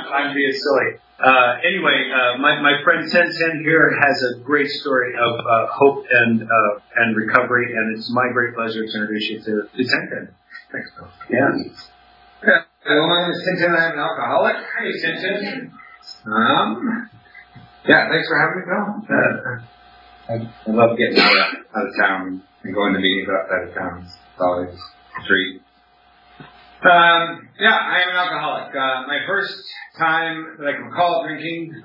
I'm being silly. Anyway, my friend Ten here has a great story of hope and recovery, and it's my great pleasure to introduce you to Ten. Thanks, Bill. Yeah. Hello, my name is Tintin. I'm an alcoholic. Hey, Ten. Yeah, thanks for having me, Bill. I love getting out of town and going to meetings outside of town. It's always a treat. Yeah, I am an alcoholic. My first time that I can recall drinking,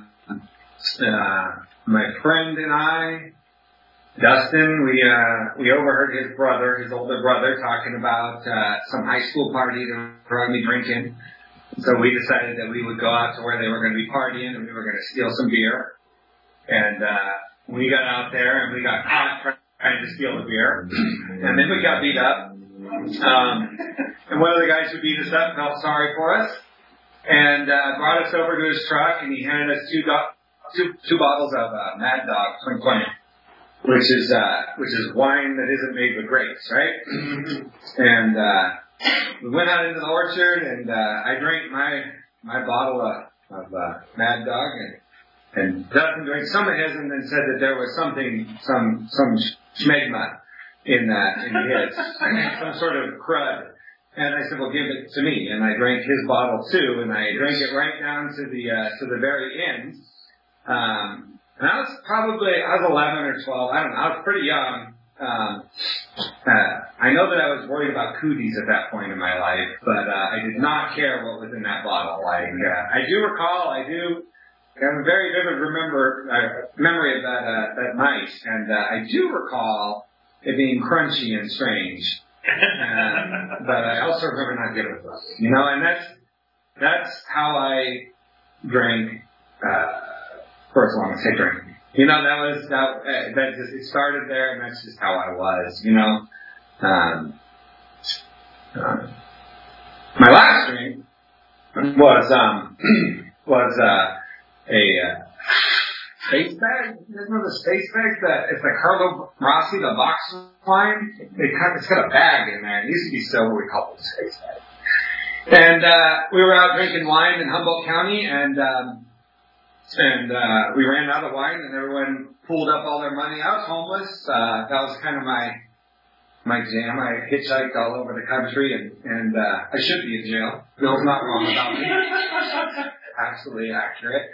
my friend and I, Dustin, we overheard his older brother, talking about some high school party that we were going to be drinking. So we decided that we would go out to where they were going to be partying and we were going to steal some beer. And we got out there and we got caught trying to steal the beer. And then we got beat up. And one of the guys who beat us up felt sorry for us and brought us over to his truck, and he handed us two bottles of Mad Dog 2020, which is wine that isn't made with grapes, right? And we went out into the orchard, and I drank my bottle of Mad Dog, and Dustin drank some of his, and then said that there was some schmegma in his, some sort of crud. And I said, well, give it to me. And I drank his bottle too, and I drank it right down to the very end. And I was 11 or 12. I don't know. I was pretty young. I know that I was worried about cooties at that point in my life, but I did not care what was in that bottle. I have a very vivid memory of that night, and I do recall it being crunchy and strange. But I also remember not giving a fuck, and that's how I drank for as long as I drank. That just, it started there, and that's just how I was, my last drink was a space bag. You guys remember the space bag? It's like Carlo Rossi, the box wine. It's got a bag in there. It used to be silver. We called it a space bag. And we were out drinking wine in Humboldt County, and we ran out of wine, and everyone pulled up all their money. I was homeless. That was kind of my jam. I hitchhiked all over the country, and I should be in jail. Bill's not wrong about me. Absolutely accurate.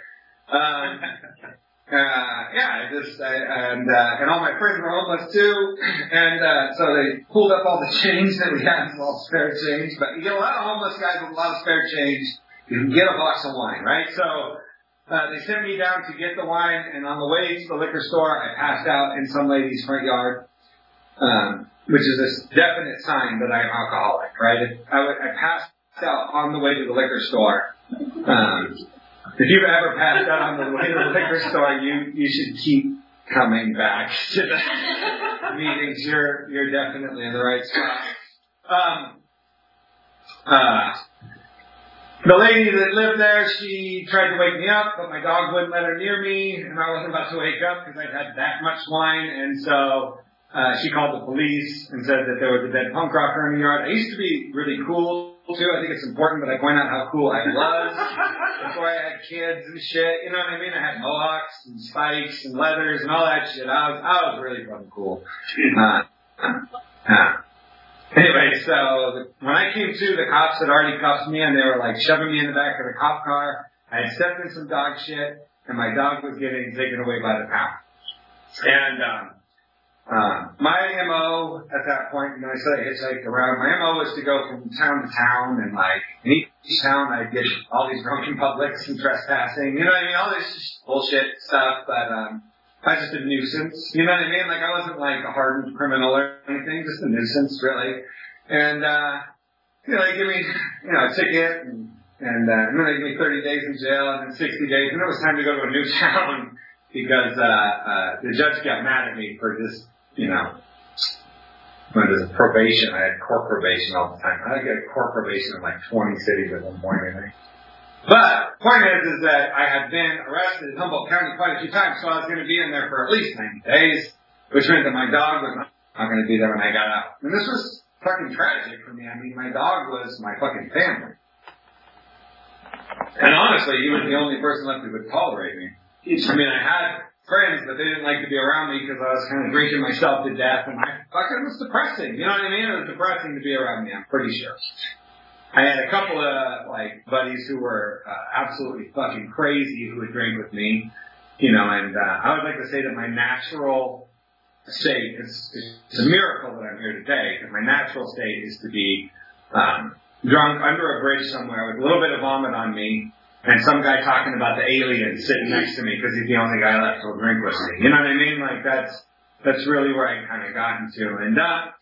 And all my friends were homeless too, and so they pulled up all the change that we had, all spare change. But you get a lot of homeless guys with a lot of spare change. You can get a box of wine, right? So they sent me down to get the wine, and on the way to the liquor store, I passed out in some lady's front yard, which is a definite sign that I'm alcoholic, right? I passed out on the way to the liquor store. If you've ever passed out on the way to the liquor store, you should keep coming back to the meetings. You're definitely in the right spot. The lady that lived there, she tried to wake me up, but my dog wouldn't let her near me, and I wasn't about to wake up because I'd had that much wine, and so she called the police and said that there was a dead punk rocker in the yard. I used to be really cool too. I think it's important that I point out how cool I was before I had kids and shit. You know what I mean? I had mohawks and spikes and leathers and all that shit. I was really fucking cool. Anyway, so when I came to, the cops had already cuffed me, and they were like shoving me in the back of the cop car. I had stepped in some dog shit, and my dog was getting taken away by the pound. And my MO at that point, I said I hitchhiked around. My MO was to go from town to town, and like in each town I'd get all these drunken publics and trespassing, you know what I mean? All this bullshit stuff, but I was just a nuisance, you know what I mean? Like I wasn't like a hardened criminal or anything, just a nuisance really. And they give me, a ticket and then they give me 30 days in jail and then 60 days, and it was time to go to a new town because the judge got mad at me for just when it was probation. I had court probation all the time. I got court probation in like 20 cities at one point, I think. But point is that I had been arrested in Humboldt County quite a few times, so I was going to be in there for at least 90 days, which meant that my dog was not going to be there when I got out. And this was fucking tragic for me. I mean, my dog was my fucking family. And honestly, he was the only person left who would tolerate me. I mean, I had friends, but they didn't like to be around me because I was kind of drinking myself to death, and I fucking was depressing. You know what I mean? It was depressing to be around me, I'm pretty sure. I had a couple of, buddies who were absolutely fucking crazy who would drink with me, and I would like to say that my natural state, it's a miracle that I'm here today, because my natural state is to be drunk under a bridge somewhere with a little bit of vomit on me, and some guy talking about the aliens sitting next to me because he's the only guy left who'll drink with me. You know what I mean? Like, that's really where I kind of got into. And,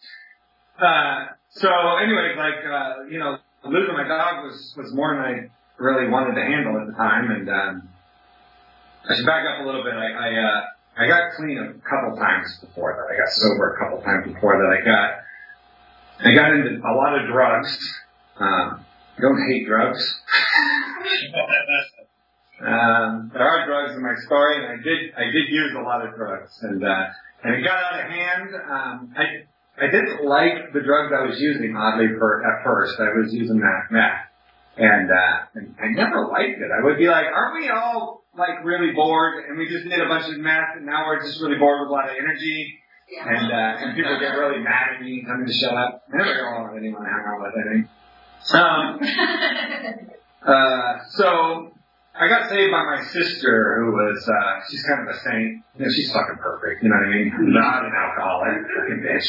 so anyways, losing my dog was more than I really wanted to handle at the time. And, I should back up a little bit. I got clean a couple times before that. I got sober a couple times before that. I got into a lot of drugs. Don't hate drugs. There are drugs in my story, and I did use a lot of drugs, and it got out of hand. I didn't like the drugs I was using, oddly, at first. I was using that meth, and I never liked it. I would be like, aren't we all really bored, and we just did a bunch of meth, and now we're just really bored with a lot of energy, and people get really mad at me and tell me to shut up. I never got along with anyone I hung out with, I think. So I got saved by my sister, who was, she's kind of a saint. She's fucking perfect, you know what I mean? Not an alcoholic, fucking bitch.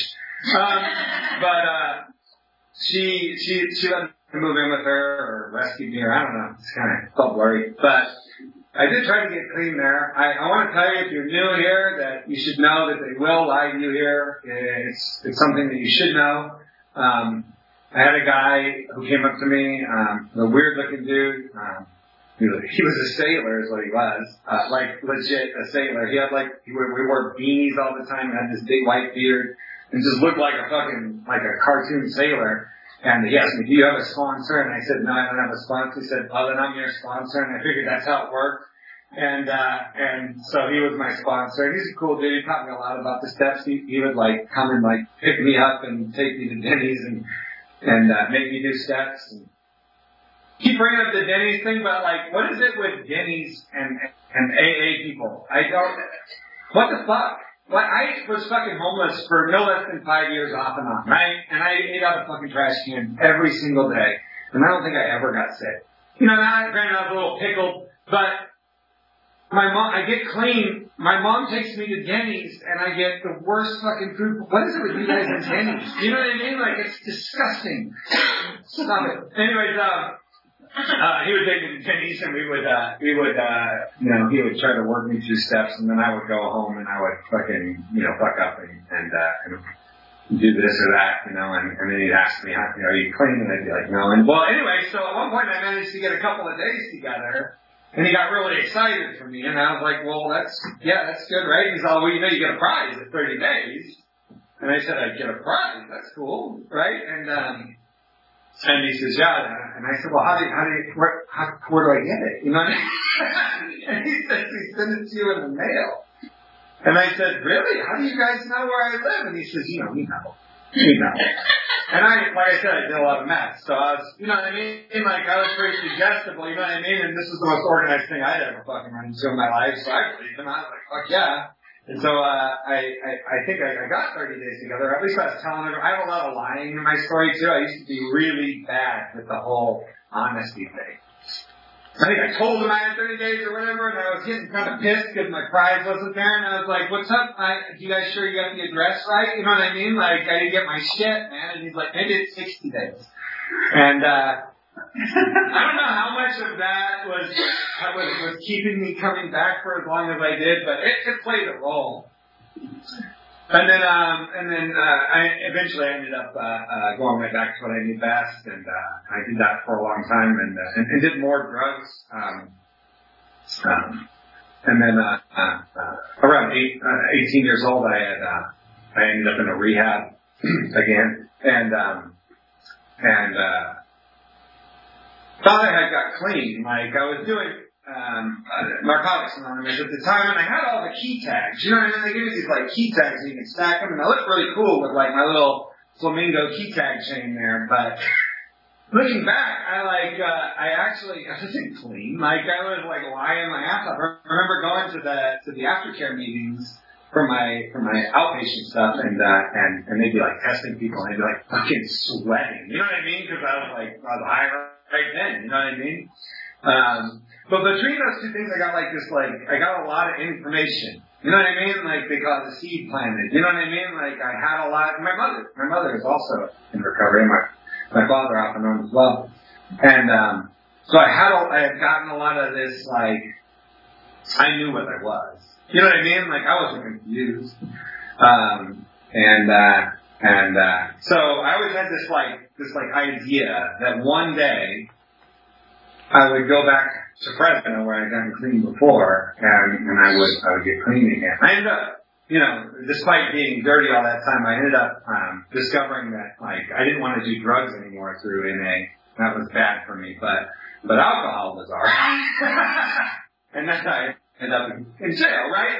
But she let me move in with her, or rescued me, or I don't know. It's kind of felt blurry. But I did try to get clean there. I want to tell you, if you're new here, that you should know that they will lie to you here. It's something that you should know. I had a guy who came up to me, a weird-looking dude. He was a sailor, is what he was. Legit a sailor. He had we wore beanies all the time, had this big white beard, and just looked like a cartoon sailor. And he asked me, do you have a sponsor? And I said, no, I don't have a sponsor. He said, oh, then I'm your sponsor. And I figured that's how it worked. And so he was my sponsor. And he's a cool dude. He taught me a lot about the steps. He would come and pick me up and take me to Denny's and make me do steps. And keep bringing up the Denny's thing, but what is it with Denny's and AA people? What the fuck? I was fucking homeless for no less than 5 years off and on, right? And I ate out of fucking trash can every single day. And I don't think I ever got sick. Now granted I was a little pickled, but I get clean. My mom takes me to Denny's and I get the worst fucking food. What is it with you guys at Denny's? You know what I mean? It's disgusting. Stop it. Anyways, he would take me to Denny's and he would try to work me through steps, and then I would go home and I would fucking, fuck up and do this or that, and then he'd ask me, are you clean? And I'd be like, no. And anyway, so at one point I managed to get a couple of days together, and he got really excited for me, and I was like, well, that's good, right? He's all, well, you get a prize at 30 days. And I said, I'd get a prize. That's cool, right? And he says, yeah. And I said, well, where do I get it? You know what I mean? And he says, he sent it to you in the mail. And I said, really? How do you guys know where I live? And he says, we know. And like I said, I did a lot of math. So I was, you know what I mean? I was pretty suggestible, you know what I mean? And this was the most organized thing I'd ever fucking run into in my life. So I believed him. I was like, fuck yeah. And so, I think I got 30 days together. At least I was telling her. I have a lot of lying in my story too. I used to be really bad with the whole honesty thing. I think I told him I had 30 days or whatever, and I was getting kind of pissed because my prize wasn't there, and I was like, what's up? You guys sure you got the address right? You know what I mean? I didn't get my shit, man. And he's like, maybe it's 60 days. And, I don't know how much of that was keeping me coming back for as long as I did, but it played a role. And then I eventually ended up going right back to what I knew best, and I did that for a long time, and did more drugs. And then around 18 years old, I ended up in a rehab again, and thought I had got clean. I was doing Narcotics Anonymous at the time, and I had all the key tags. You know what I mean? They give you these key tags, and you can stack them, and I looked really cool with my little flamingo key tag chain there. But looking back, I I wasn't clean. Like, I was like lying my ass off. I remember going to the aftercare meetings for my outpatient stuff, and they'd be like testing people, and they'd be like fucking sweating. You know what I mean? Because I was high right then. You know what I mean? But between those two things, I got a lot of information. You know what I mean? Like, they call it the seed planted. You know what I mean? Like, I had a lot. My mother is also in recovery. My father off and on as well. And so I had gotten a lot of this, like, I knew what I was. You know what I mean? Like, I wasn't confused. So I always had this idea that one day I would go back to Fresno where I'd gotten clean before, and I would get clean again. I ended up, despite being dirty all that time, I ended up discovering that, like, I didn't want to do drugs anymore through NA. That was bad for me, but alcohol was alright. And that's how I ended up in jail, right?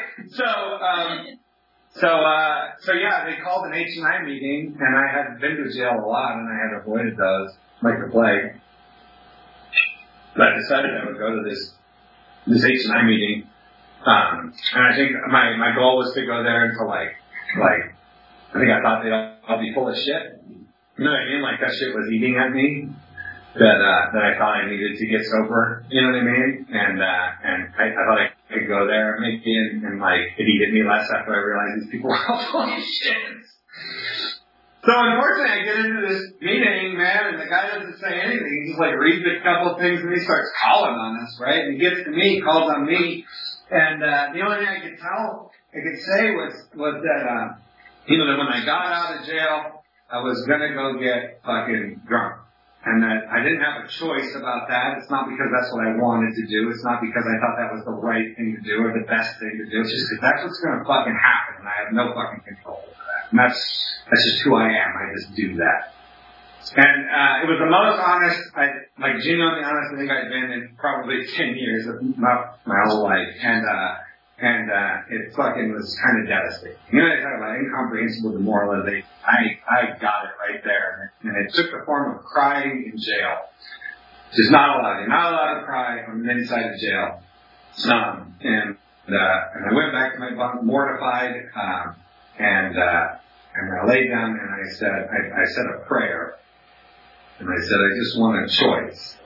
So yeah, they called an H&I meeting, and I had been to jail a lot, and I had avoided those like the plague. But I decided I would go to this H&I meeting, and I think my goal was to go there until like I think I thought they'd all be full of shit. You know what I mean? Like, that shit was eating at me. That I thought I needed to get sober. You know what I mean? And I thought I could go there maybe and like it eat at me less after I realized these people were all full of shit. So unfortunately, I get into this meeting, man, and the guy doesn't say anything. He just like reads a couple things and he starts calling on us, right? And he gets to me, calls on me, and the only thing I could say was that that when I got out of jail, I was gonna go get fucking drunk. And that I didn't have a choice about that. It's not because that's what I wanted to do. It's not because I thought that was the right thing to do or the best thing to do. It's just because that's what's going to fucking happen, and I have no fucking control over that. And that's just who I am. I just do that. And it was the most honest, genuinely honest I think I'd been in probably 10 years of my whole life. And it fucking was kind of devastating. You know, they talk about incomprehensible demoralization. I got it right there. And it took the form of crying in jail. Just not allowed. You're not allowed to cry on the inside of jail. And I went back to my bunk mortified, and I laid down and I said a prayer. And I said, I just want a choice.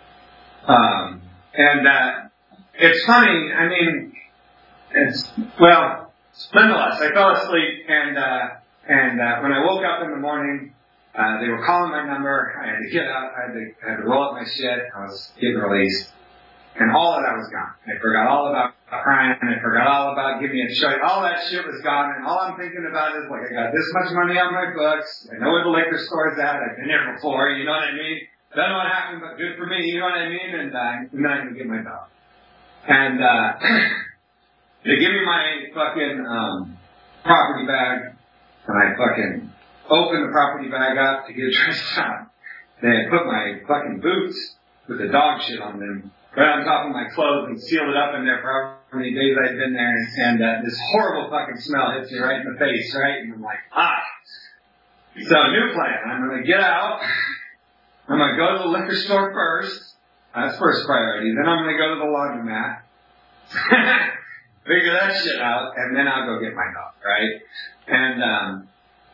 It's funny, I mean, it's nonetheless, I fell asleep, and when I woke up in the morning, they were calling my number. I had to get up. I had to roll up my shit. I was getting released, and all of that was gone. I forgot all about crying. I forgot all about giving me a choice. All that shit was gone, and all I'm thinking about is, like, I got this much money on my books. I know where the liquor store's at. I've been there before. You know what I mean? Don't know what happened, but good for me. You know what I mean? And then I can get my dog. And they give me my fucking property bag, and I fucking open the property bag up to get dressed up. They put my fucking boots with the dog shit on them right on top of my clothes and sealed it up in there for however many days I'd been there. And this horrible fucking smell hits you right in the face, right? And I'm like, So, new plan. I'm going to get out. I'm going to go to the liquor store first. That's first priority. Then I'm going to go to the laundromat. Figure that shit out, and then I'll go get my dog, right? And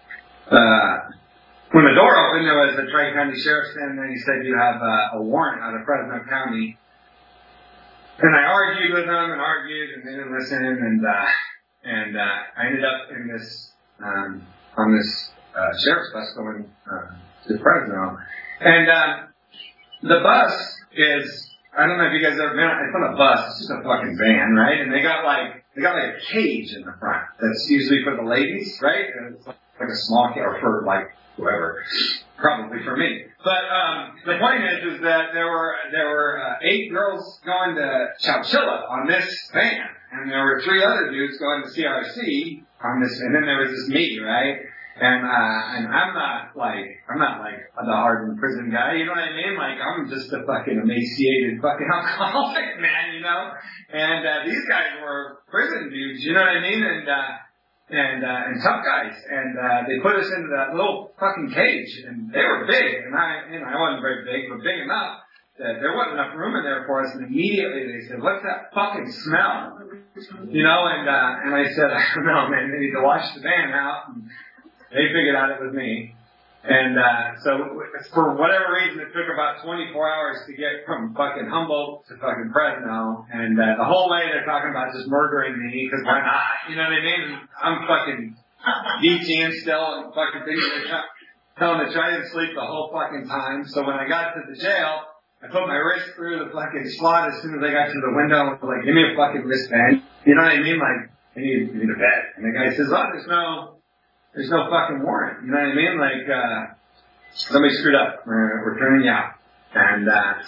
when the door opened, there was a Tri-County Sheriff standing there, and he said, you have a warrant out of Fresno County. And I argued with them and they didn't listen, and I ended up in this on this sheriff's bus going to Fresno. And the bus is, I don't know if you guys ever been, it's not a bus, it's just a fucking van, right? And they got like a cage in the front that's usually for the ladies, right? And it's like a small cage, or for like whoever, probably for me. But the point is that there were 8 girls going to Chowchilla on this van, and there were 3 other dudes going to CRC on this, and then there was just me, right? And I'm not like the hardened prison guy, you know what I mean? Like, I'm just a fucking emaciated fucking alcoholic, man, you know? And these guys were prison dudes, you know what I mean? And tough guys. And they put us into that little fucking cage, and they were big, and I wasn't very big, but big enough. that there wasn't enough room in there for us, and immediately they said, "What's that fucking smell?" You know, and I said, "I don't know, man. They need to wash the van out." And they figured out it was me. And so for whatever reason, it took about 24 hours to get from fucking Humboldt to fucking Fresno. And the whole way they're talking about just murdering me, because why not? You know what I mean? I'm fucking DTing still and fucking things like that. Telling to try and sleep the whole fucking time. So when I got to the jail, I put my wrist through the fucking slot as soon as I got to the window and was like, "Give me a fucking wristband." You know what I mean? Like, I need a bed. And the guy says, "Oh, there's no fucking warrant." You know what I mean? Like, somebody screwed up. We're turning you out. And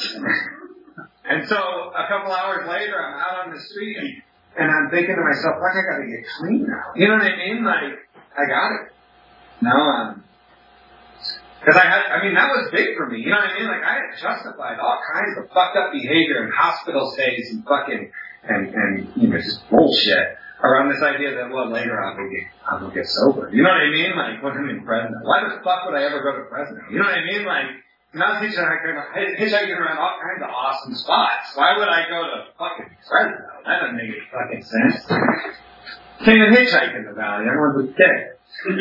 so a couple hours later, I'm out on the street and I'm thinking to myself, like, I gotta get clean now. You know what I mean? Like, I got it. No, cause that was big for me. You know what I mean? Like, I had justified all kinds of fucked up behavior and hospital stays and fucking, and you know, just bullshit around this idea that, well, later I'll get sober. You know what I mean? Like, when I'm in Fresno. Why the fuck would I ever go to Fresno? You know what I mean? Like, when I was hitchhiking around all kinds of awesome spots. Why would I go to fucking Fresno? That doesn't make any fucking sense. Can't even hitchhike in the valley. Everyone's a dick.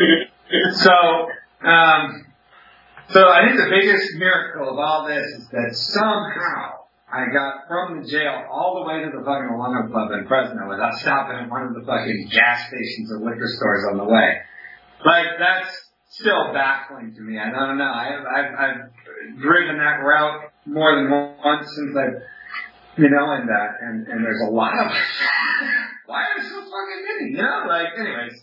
So I think the biggest miracle of all this is that somehow I got from the jail all the way to the fucking Alano Club in Fresno without stopping at one of the fucking gas stations or liquor stores on the way. Like, that's still baffling to me. I don't know. I've driven that route more than once since I've, you know, and there's a lot of why are there so fucking many? You know, like, anyways,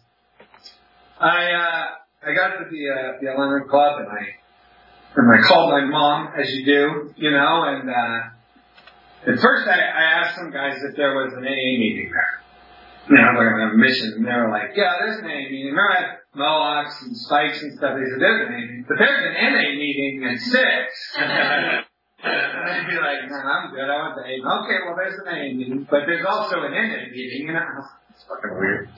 I got to the Alano Club and I called my mom, as you do, you know, and at first I asked some guys if there was an AA meeting there. You know, we're going to have a mission, and they were like, "Yeah, there's an AA meeting." Remember I had Mohawks and Spikes and stuff. They said, "There's an AA meeting, but there's an NA meeting at 6. And I'd be like, "No, I'm good. I went to AA. Okay, well, there's an AA meeting, but there's also an NA meeting." You know, it's fucking weird.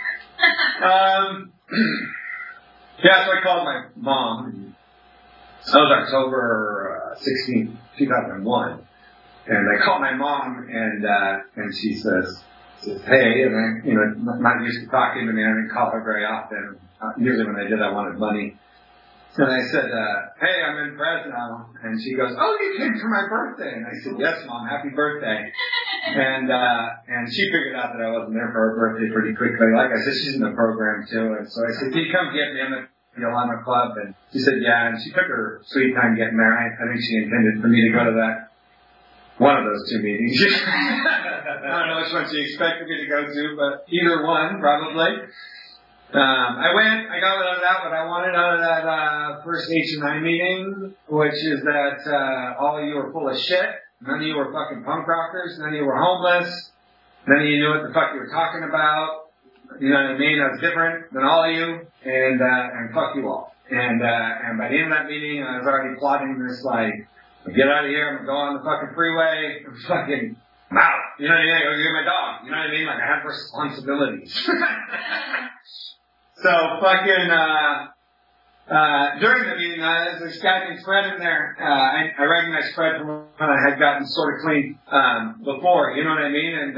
Yeah, so I called my mom. That was October 16th, 2001. And I called my mom, and she says, "Hey," and I, you know, not used to talking to me. I didn't call her very often. Usually when I did, I wanted money. And I said, "Hey, I'm in Fresno." And she goes, "Oh, you came for my birthday." And I said, "Yes, Mom, happy birthday." And she figured out that I wasn't there for her birthday pretty quickly. Like I said, she's in the program too. And so I said, "Can you come get me? I'm at the Alano Club." And she said, "Yeah." And she took her sweet time getting there. I think she intended for me to go to one of those two meetings. I don't know which one she expected me to go to, but either one, probably. I went, I got what I wanted out of that first H&I meeting, which is that all of you were full of shit. None of you were fucking punk rockers. None of you were homeless. None of you knew what the fuck you were talking about. You know what I mean? I was different than all of you, and fuck you all. And by the end of that meeting, I was already plotting this, like, get out of here, I'm gonna go on the fucking freeway, I'm out. You know what I mean? I go get my dog. You know what I mean? Like, I have responsibilities. So during the meeting, there's this guy named Fred in there. I recognized Fred from when I had gotten sort of clean, before, you know what I mean? And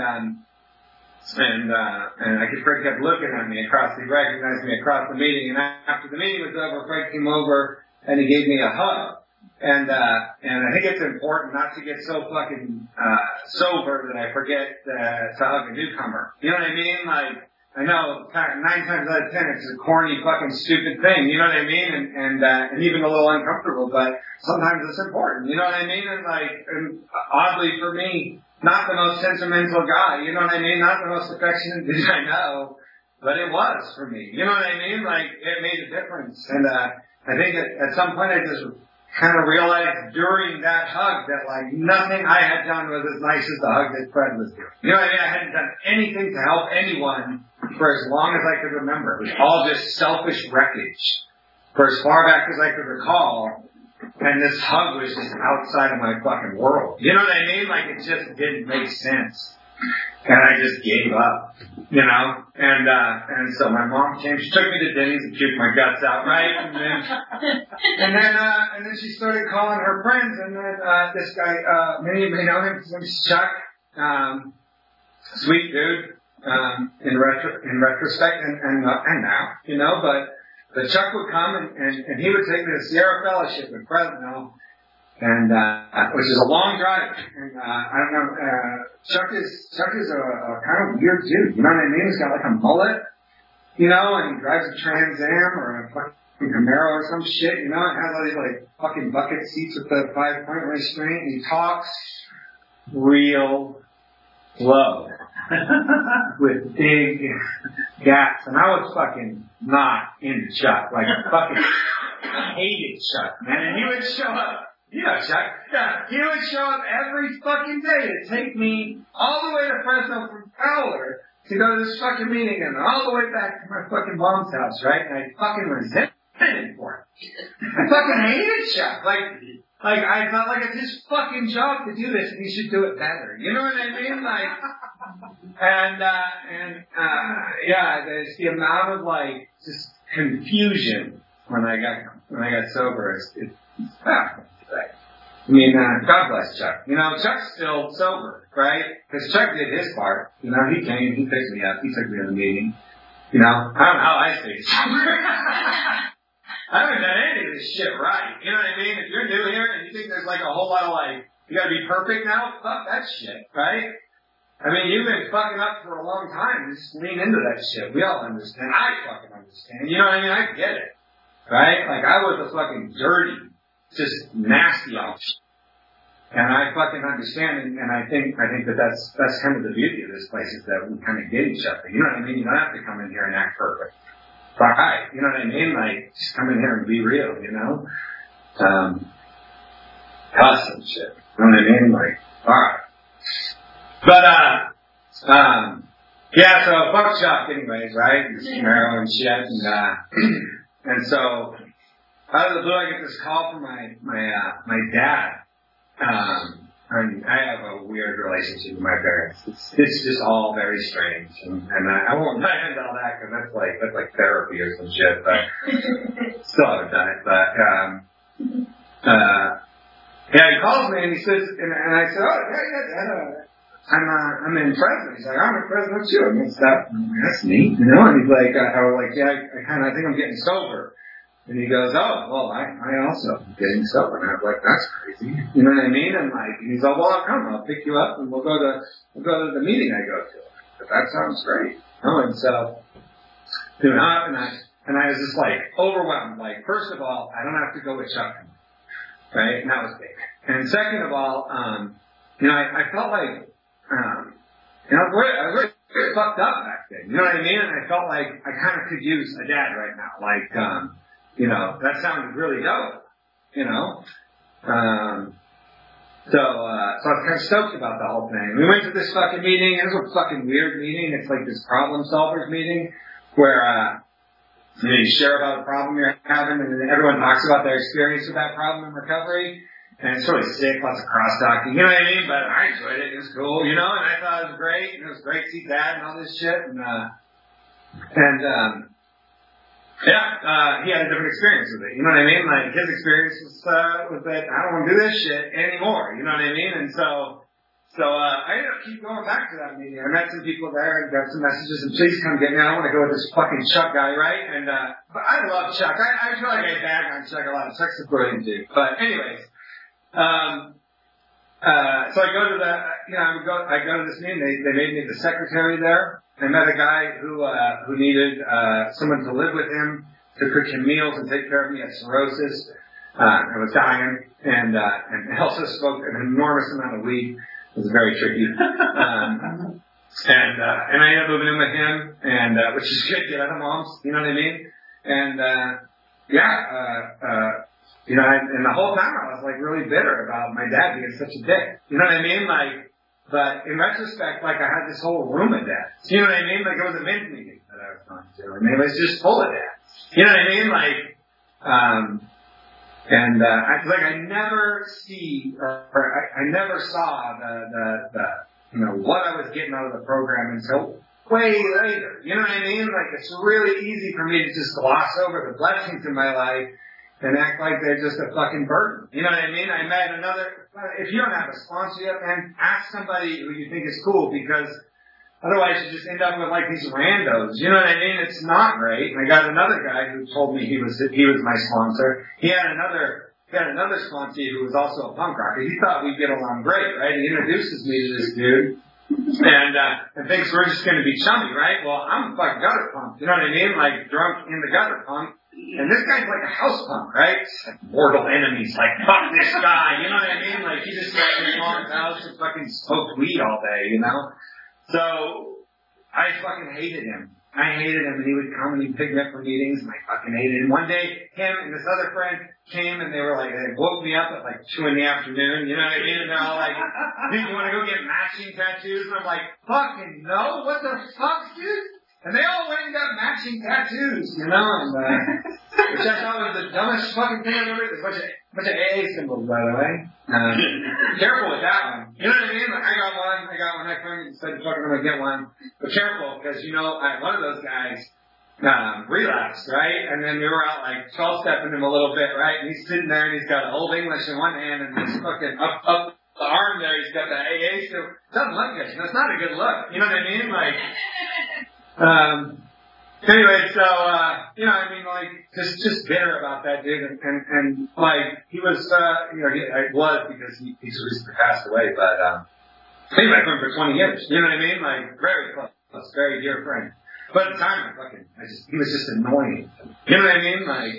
Fred kept looking at me he recognized me across the meeting, and after the meeting was over, Fred came over and he gave me a hug. And I think it's important not to get so fucking sober that I forget to hug a newcomer. You know what I mean? Like, I know 9 times out of 10 it's a corny fucking stupid thing. You know what I mean? And even a little uncomfortable, but sometimes it's important. You know what I mean? And oddly for me, not the most sentimental guy. You know what I mean? Not the most affectionate dude I know, but it was for me. You know what I mean? Like, it made a difference. And I think at some point I just kind of realized during that hug that, like, nothing I had done was as nice as the hug that Fred was doing. You know what I mean? I hadn't done anything to help anyone for as long as I could remember. It was all just selfish wreckage for as far back as I could recall. And this hug was just outside of my fucking world. You know what I mean? Like, it just didn't make sense. And I just gave up, you know? And so my mom came, she took me to Denny's and puked my guts out, right? And then she started calling her friends, and then, this guy, many of you may know him, his name's Chuck, sweet dude, in retrospect, and now, you know, but Chuck would come and he would take me to Sierra Fellowship in Fresno, and which is a long drive. And I don't know. Chuck is a kind of weird dude. You know what I mean? He's got like a mullet, you know, and he drives a Trans Am or a fucking Camaro or some shit. You know, and has all these like fucking bucket seats with the 5-point restraint. And he talks real low with big gaps. And I was fucking not into Chuck. Like fucking hated Chuck, man. And he would show up. You know, Chuck. Yeah, he would show up every fucking day to take me all the way to Fresno from Fowler to go to this fucking meeting and all the way back to my fucking mom's house, right? And I fucking resented him for it. I fucking hated Chuck. Like I felt like it's his fucking job to do this and he should do it better. You know what I mean? Like, yeah, there's the amount of like just confusion when I got sober. I mean, God bless Chuck. You know, Chuck's still sober, right? Because Chuck did his part. You know, he came, he picked me up, he took me to the meeting. You know, I don't know how I stayed sober. I haven't done any of this shit right. You know what I mean? If you're new here and you think there's like a whole lot of like, you gotta be perfect now, fuck that shit, right? I mean, you've been fucking up for a long time. Just lean into that shit. We all understand. I fucking understand. You know what I mean? I get it. Right? Like, I was a fucking dirty, just nasty off shit. And I fucking understand, and I think that that's kind of the beauty of this place is that we kind of get each other. You know what I mean? You don't have to come in here and act perfect. Right. You know what I mean? Like, just come in here and be real, you know? Cuss and shit. You know what I mean? Like, alright. But, yeah, so fuck Chuck anyways, right? Camaro and shit, and so, out of the blue I get this call from my dad. I mean, I have a weird relationship with my parents. It's just all very strange, and I won't dive into all that because that's like therapy or some shit. But still haven't done it. But yeah, he calls me and he says, and I said, oh yeah, Dad, I'm in Fresno. He's like, I'm in Fresno too. And stuff. That's neat, you know. And he's like, I was like, yeah, I think I'm getting sober. And he goes, oh, well, I also am getting sober. And I was like, that's crazy. You know what I mean? And he's like, well, I'll come. I'll pick you up and we'll go to the meeting I go to. But that sounds great. Oh, and so, doing up and I was just like overwhelmed. Like, first of all, I don't have to go with Chuck. Right? And that was big. And second of all, you know, I felt like, you know, I was really fucked up back then. You know what I mean? And I felt like I kind of could use a dad right now. Like, you know, that sounded really dope, you know? So I was kind of stoked about the whole thing. We went to this fucking meeting. It was a fucking weird meeting. It's like this problem solvers meeting where, you know, you share about the problem you're having and then everyone talks about their experience with that problem in recovery. And it's really sick, lots of cross-talking, you know what I mean? But I enjoyed it. It was cool, you know? And I thought it was great. And it was great to see Dad and all this shit. Yeah, he had a different experience with it. You know what I mean? Like, his experience was that I don't want to do this shit anymore. You know what I mean? And so I ended up keep going back to that meeting. I met some people there and got some messages and please come get me. I don't want to go with this fucking Chuck guy, right? And, but I love Chuck. I feel like I bag on Chuck a lot. Chuck's a brilliant dude. But anyways, so I go to I go to this meeting. They made me the secretary there. I met a guy who needed someone to live with him, to cook him meals and take care of me. He had cirrhosis. I was dying, and also smoked an enormous amount of weed. It was very tricky. And I ended up moving in with him, and which is good, get out of mom's, you know what I mean? And you know, and the whole time I was like really bitter about my dad being such a dick. You know what I mean? Like, but in retrospect, like I had this whole room of dads. You know what I mean? Like it was a men's meeting that I was going to, and it was just full of dads. You know what I mean? Like, I never see, or I never saw what I was getting out of the program until way later. You know what I mean? Like, it's really easy for me to just gloss over the blessings in my life and act like they're just a fucking burden. You know what I mean? I met if you don't have a sponsor yet, man, ask somebody who you think is cool, because otherwise you just end up with like these randos. You know what I mean? It's not great. And I got another guy who told me he was my sponsor. He had another sponsor who was also a punk rocker. He thought we'd get along great, right? He introduces me to this dude. And thinks we're just going to be chummy, right? Well, I'm a fucking gutter punk. You know what I mean? Like, drunk in the gutter punk. And this guy's like a house punk, right? Like mortal enemies. Like, fuck this guy. You know what I mean? Like, he just sat in his mom's house and fucking smoked weed all day, you know? So, I fucking hated him. And he would come and he'd pick me up for meetings, and I fucking hated him. One day, him and this other friend came, and they woke me up at like 2 in the afternoon, you know what I mean? And they're all like, dude, you want to go get matching tattoos? And I'm like, fucking no, what the fuck, dude? And they all went and got matching tattoos, you know? And, which I thought was the dumbest fucking thing I've ever heard. There's a bunch of AA symbols, by the way. Careful with that one. You know what I mean? Like, I got one. My friend said, fucking, I'm gonna get one. But careful, because, one of those guys, relapsed, right? And then we were out like 12-stepping him a little bit, right? And he's sitting there and he's got Old English in one hand and this fucking up the arm there, he's got the AA. So it doesn't look good. That's not a good look. You know what I mean? Like, anyway, so, like, just bitter about that dude. And like, he was, I was because he recently passed away, but, I've been for 20 years. You know what I mean? Like, very close, very dear friend. But at the time, he was just annoying. You know what I mean? Like,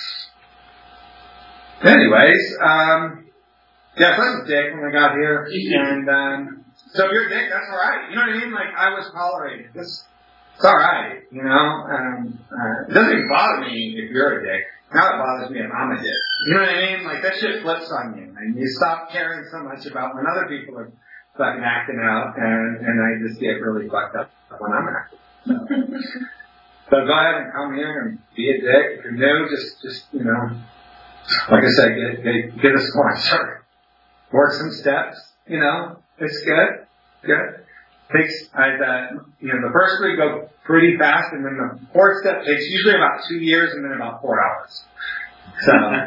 anyways, so I was a dick when I got here. And, so if you're a dick, that's alright. You know what I mean? Like, I was tolerated. It's alright, you know? It doesn't even bother me if you're a dick. Now it bothers me if I'm a dick. You know what I mean? Like, that shit flips on you. And you stop caring so much about when other people are fucking acting out. And I just get really fucked up when I'm acting. So go ahead and come here and be a dick. If you're new, just like I said, get a sponsor. Work some steps, it's good. The first three go pretty fast, and then the fourth step takes usually about 2 years and then about 4 hours. So,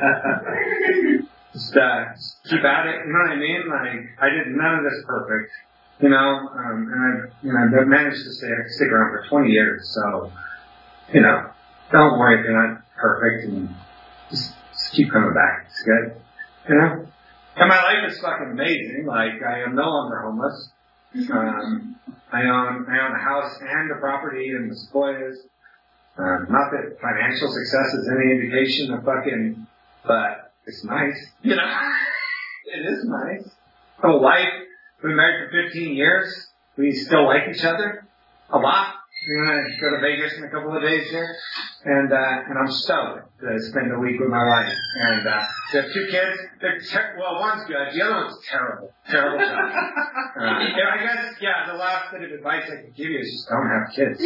just keep at it, you know what I mean? Like, I did none of this perfect. And I've managed to stick around for 20 years, so, don't worry if you're not perfect, and just keep coming back. It's good, And my life is fucking amazing. Like, I am no longer homeless. I own a house and a property in the Sequoias. Not that financial success is any indication of but it's nice. It is nice. A wife. We've been married for 15 years. We still like each other a lot. I go to Vegas in a couple of days here, and I'm stoked to spend a week with my wife. And we have 2 kids. One's good. The other one's terrible. Terrible job. I guess, the last bit of advice I could give you is just don't have kids.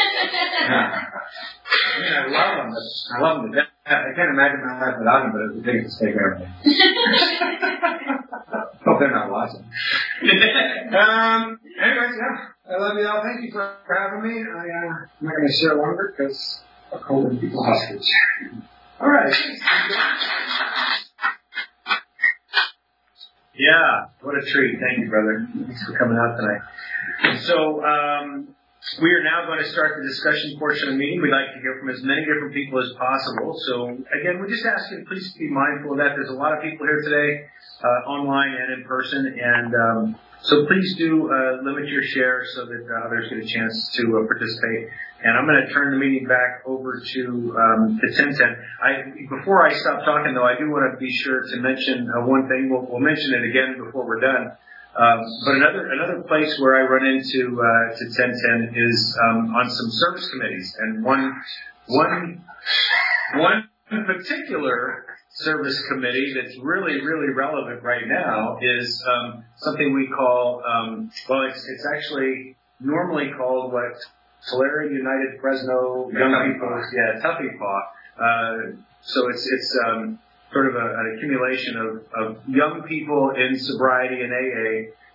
I love them to death. I can't imagine my life without them, but it was the biggest mistake ever made. Hope they're not watching. Anyways, I love you all. Thank you for having me. I'm not going to share longer because I'm holding people hostage. All right. Yeah, what a treat. Thank you, brother. Thanks for coming out tonight. So, we are now going to start the discussion portion of the meeting. We'd like to hear from as many different people as possible. So, again, we just ask you to please be mindful of that. There's a lot of people here today, online and in person, and so please do limit your share so that others get a chance to participate. And I'm going to turn the meeting back over to 1010. Before I stop talking, though, I do want to be sure to mention one thing. We'll mention it again before we're done. But another place where I run into 1010 is on some service committees, and one particular service committee that's really relevant right now is something we call it's actually normally called Tulare United Fresno Young People's Tuffy Paw. So it's sort of an accumulation of young people in sobriety and AA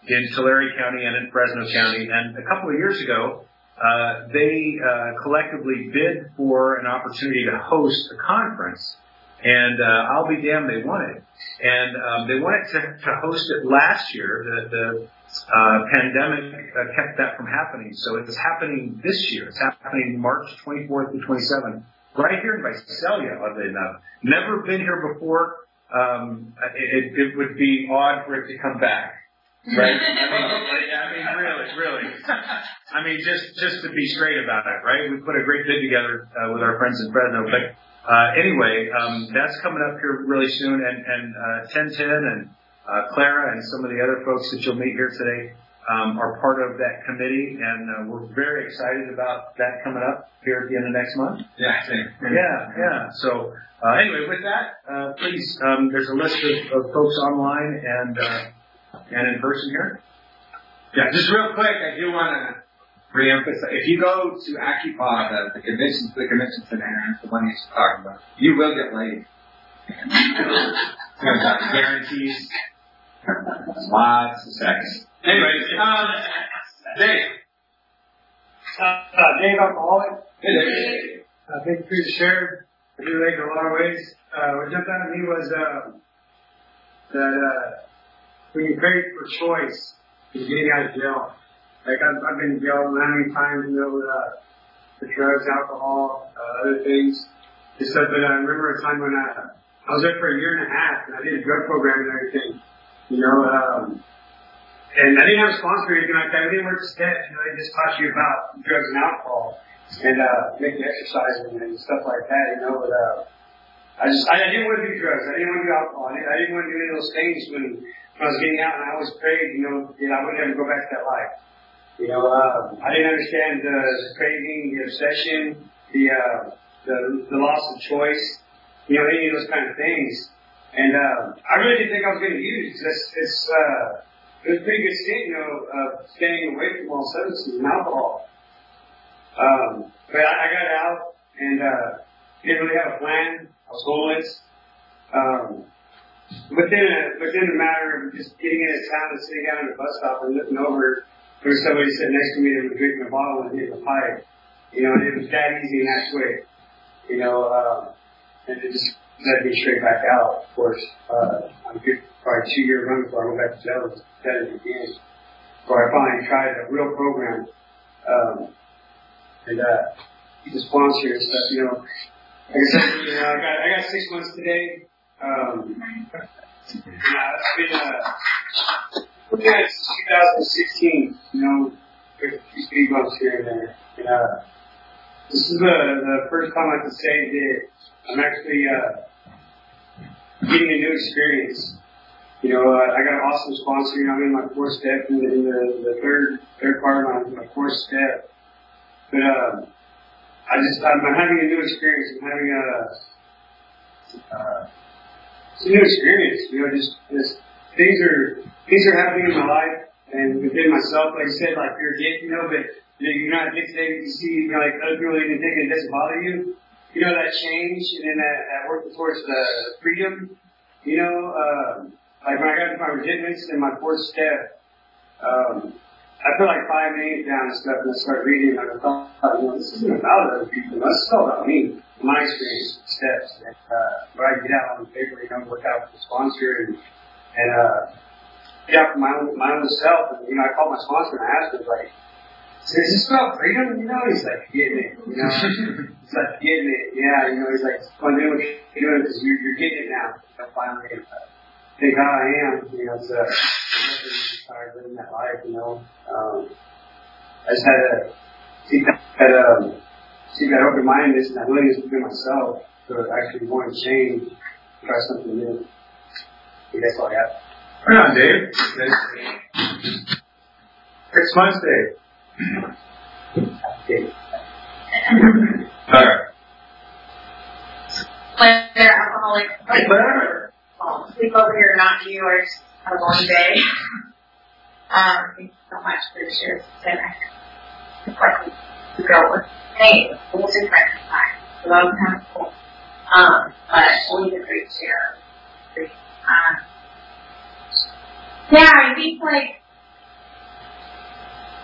in Tulare County and in Fresno County. And a couple of years ago, they collectively bid for an opportunity to host a conference. And I'll be damned, they won it. And they wanted to host it last year. The pandemic kept that from happening. So it's happening this year. It's happening March 24th to 27th, right here in Visalia, oddly enough. Never been here before. It would be odd for it to come back. Right? I mean, really. I mean, just to be straight about it, right? We put a great bid together with our friends in Fresno. But anyway, that's coming up here really soon. And Tintin and Clara and some of the other folks that you'll meet here today are part of that committee, and we're very excited about that coming up here at the end of next month. Yeah. So anyway, with that, please, there's a list of folks online and in person here. Yeah, just real quick, I do want to reemphasize, if you go to Acupod, the convention center, the one he's talking about, you will get laid. Guarantees. Lots of sex. Anyways, Dave. Dave Alcoholic. Hey, Dave. Thank you for your share. I do like it in a lot of ways. What jumped out at me was that when you pray for choice, you're getting out of jail. Like I've been in jail how many times, for drugs, alcohol, other things. Just stuff. But I remember a time when I was there for a year and a half, and I did a drug program and everything. And I didn't have a sponsor or anything like that. We didn't work the steps. They just taught you about drugs and alcohol and making exercise and stuff like that. But I didn't want to do drugs. I didn't want to do alcohol. I didn't want to do any of those things when I was getting out. And I always prayed, I wouldn't ever go back to that life. I didn't understand the craving, the obsession, the loss of choice. Any of those kind of things. And I really didn't think I was going to use it. It was a pretty good state, staying away from all substances and alcohol. But I got out and didn't really have a plan. I was homeless. Within a matter of just getting into town and sitting down at a bus stop and looking over, there was somebody sitting next to me that was drinking a bottle and hitting a pipe. And it was that easy and that quick. And it just led me straight back out, of course. I'm good, probably 2 year run before I went back to jail. That is again. Before I finally tried a real program. And the sponsor and stuff, like I said, I got 6 months today. I've been looking at it since 2016, with a few speed bumps here and there. And this is the first time I can say that I'm actually getting a new experience. I got an awesome sponsor. I'm in my 4th step in the third part of my 4th step. But I'm having a new experience. I'm having it's a new experience. Just things are happening in my life and within myself. Like I said, like you're addicted, but you're not addicted. You see, like other people even thinking it doesn't bother you. That change and then that working towards the freedom. Like when I got into my resentments in my 4th step, I put like 5 names down and stuff, and I started reading, and I thought, this isn't about other people. This is all about me, my experience, steps. And when I get out on the paper, work out with the sponsor, and get out for my own self. And I called my sponsor and I asked him, like, is this about freedom? He's like, getting it. He's like, getting it. Yeah, he's like, I'm doing what you're doing because you're getting it now. Finally, thank God I am. It's I'm tired of living that life. I just had to keep that open-mindedness and that willingness to do myself to actually want to change, try something new. I think that's all I got. Right on, Dave. 6 months, Dave. Okay. All right. They're alcoholic. Hey, Claire. Sleep over here, not New York. A long day. Thank you so much for your shares today. It's like the girl was saying, a little different time. So that was kind of cool. But always a great share. Yeah, I think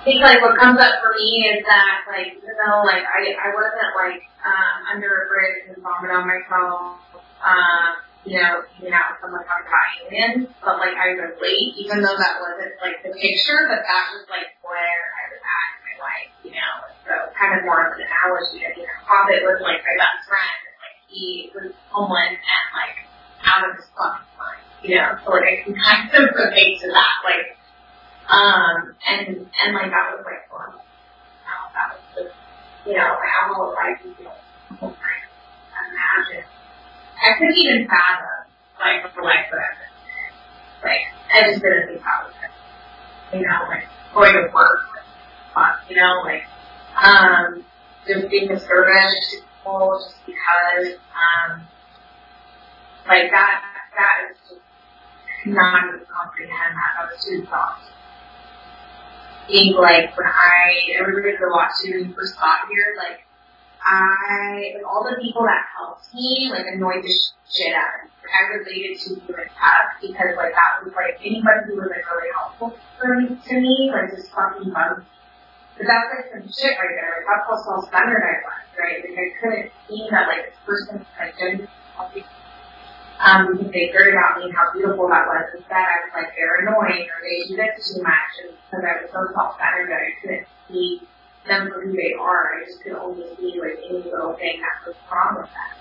think like what comes up for me is that like even though like I wasn't like under a bridge and vomit on myself, you know, hanging out with someone talking about aliens, but like I relate, even though that wasn't like the picture, but that was like where I was at in my life, you know. So kind of more of an analogy. I mean, Hobbit was like my best friend, and like he was homeless and like out of his fucking mind, you know. So like I can kind of relate to that, like. And like that was like fun. That was just, you know, like how whole life is the whole time. Imagine. I couldn't even fathom like the life that I've been in. Like I just didn't think I was it. You know, like going to work was fun, you know, like just being a servant to people just because like that is just not even comprehend that. I was too exhausted. Think like when everybody could watch you when you first got here, like all the people that helped me, like annoyed the shit out of me. Like, I related to you and Tess because like that was like anybody who was like really helpful to me, like just fucking bugs. But that's like some shit right there. Like that's how self-centered I was, right? Like I couldn't see that like this person like didn't help me. Because they heard about me and how beautiful that was. Instead, I was like, they're annoying or they do this too much. And because I was so self-centered that I couldn't see them for who they are. I just could only see like any little thing that was wrong with them.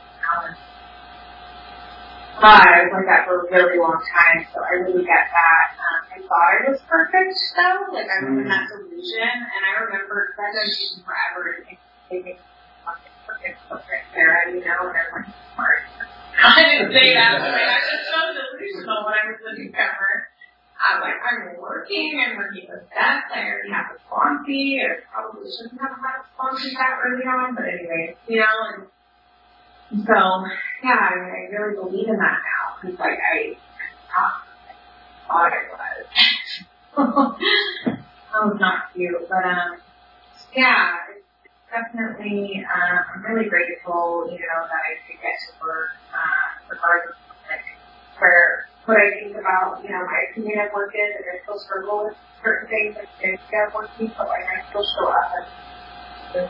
But I was like that for a really long time, so I really get that. I thought I was perfect though. Like I was in that delusion, and I remember because I've been using forever to think perfect Sarah, you know, and I'm like smart. I didn't say that, but I was so delusional when I was looking at her. I was like, I'm working with Seth, I already have a sponsee, I probably shouldn't have had a sponsee that early on, but anyway, you know, and so, yeah, I really believe in that now, because like, I thought I was. That was not cute, but yeah, definitely, I'm really grateful, you know, that I could get to work, regardless of like, what I think about, you know, my opinion of work is, and I still struggle with certain things that I think of working, but like I still show up and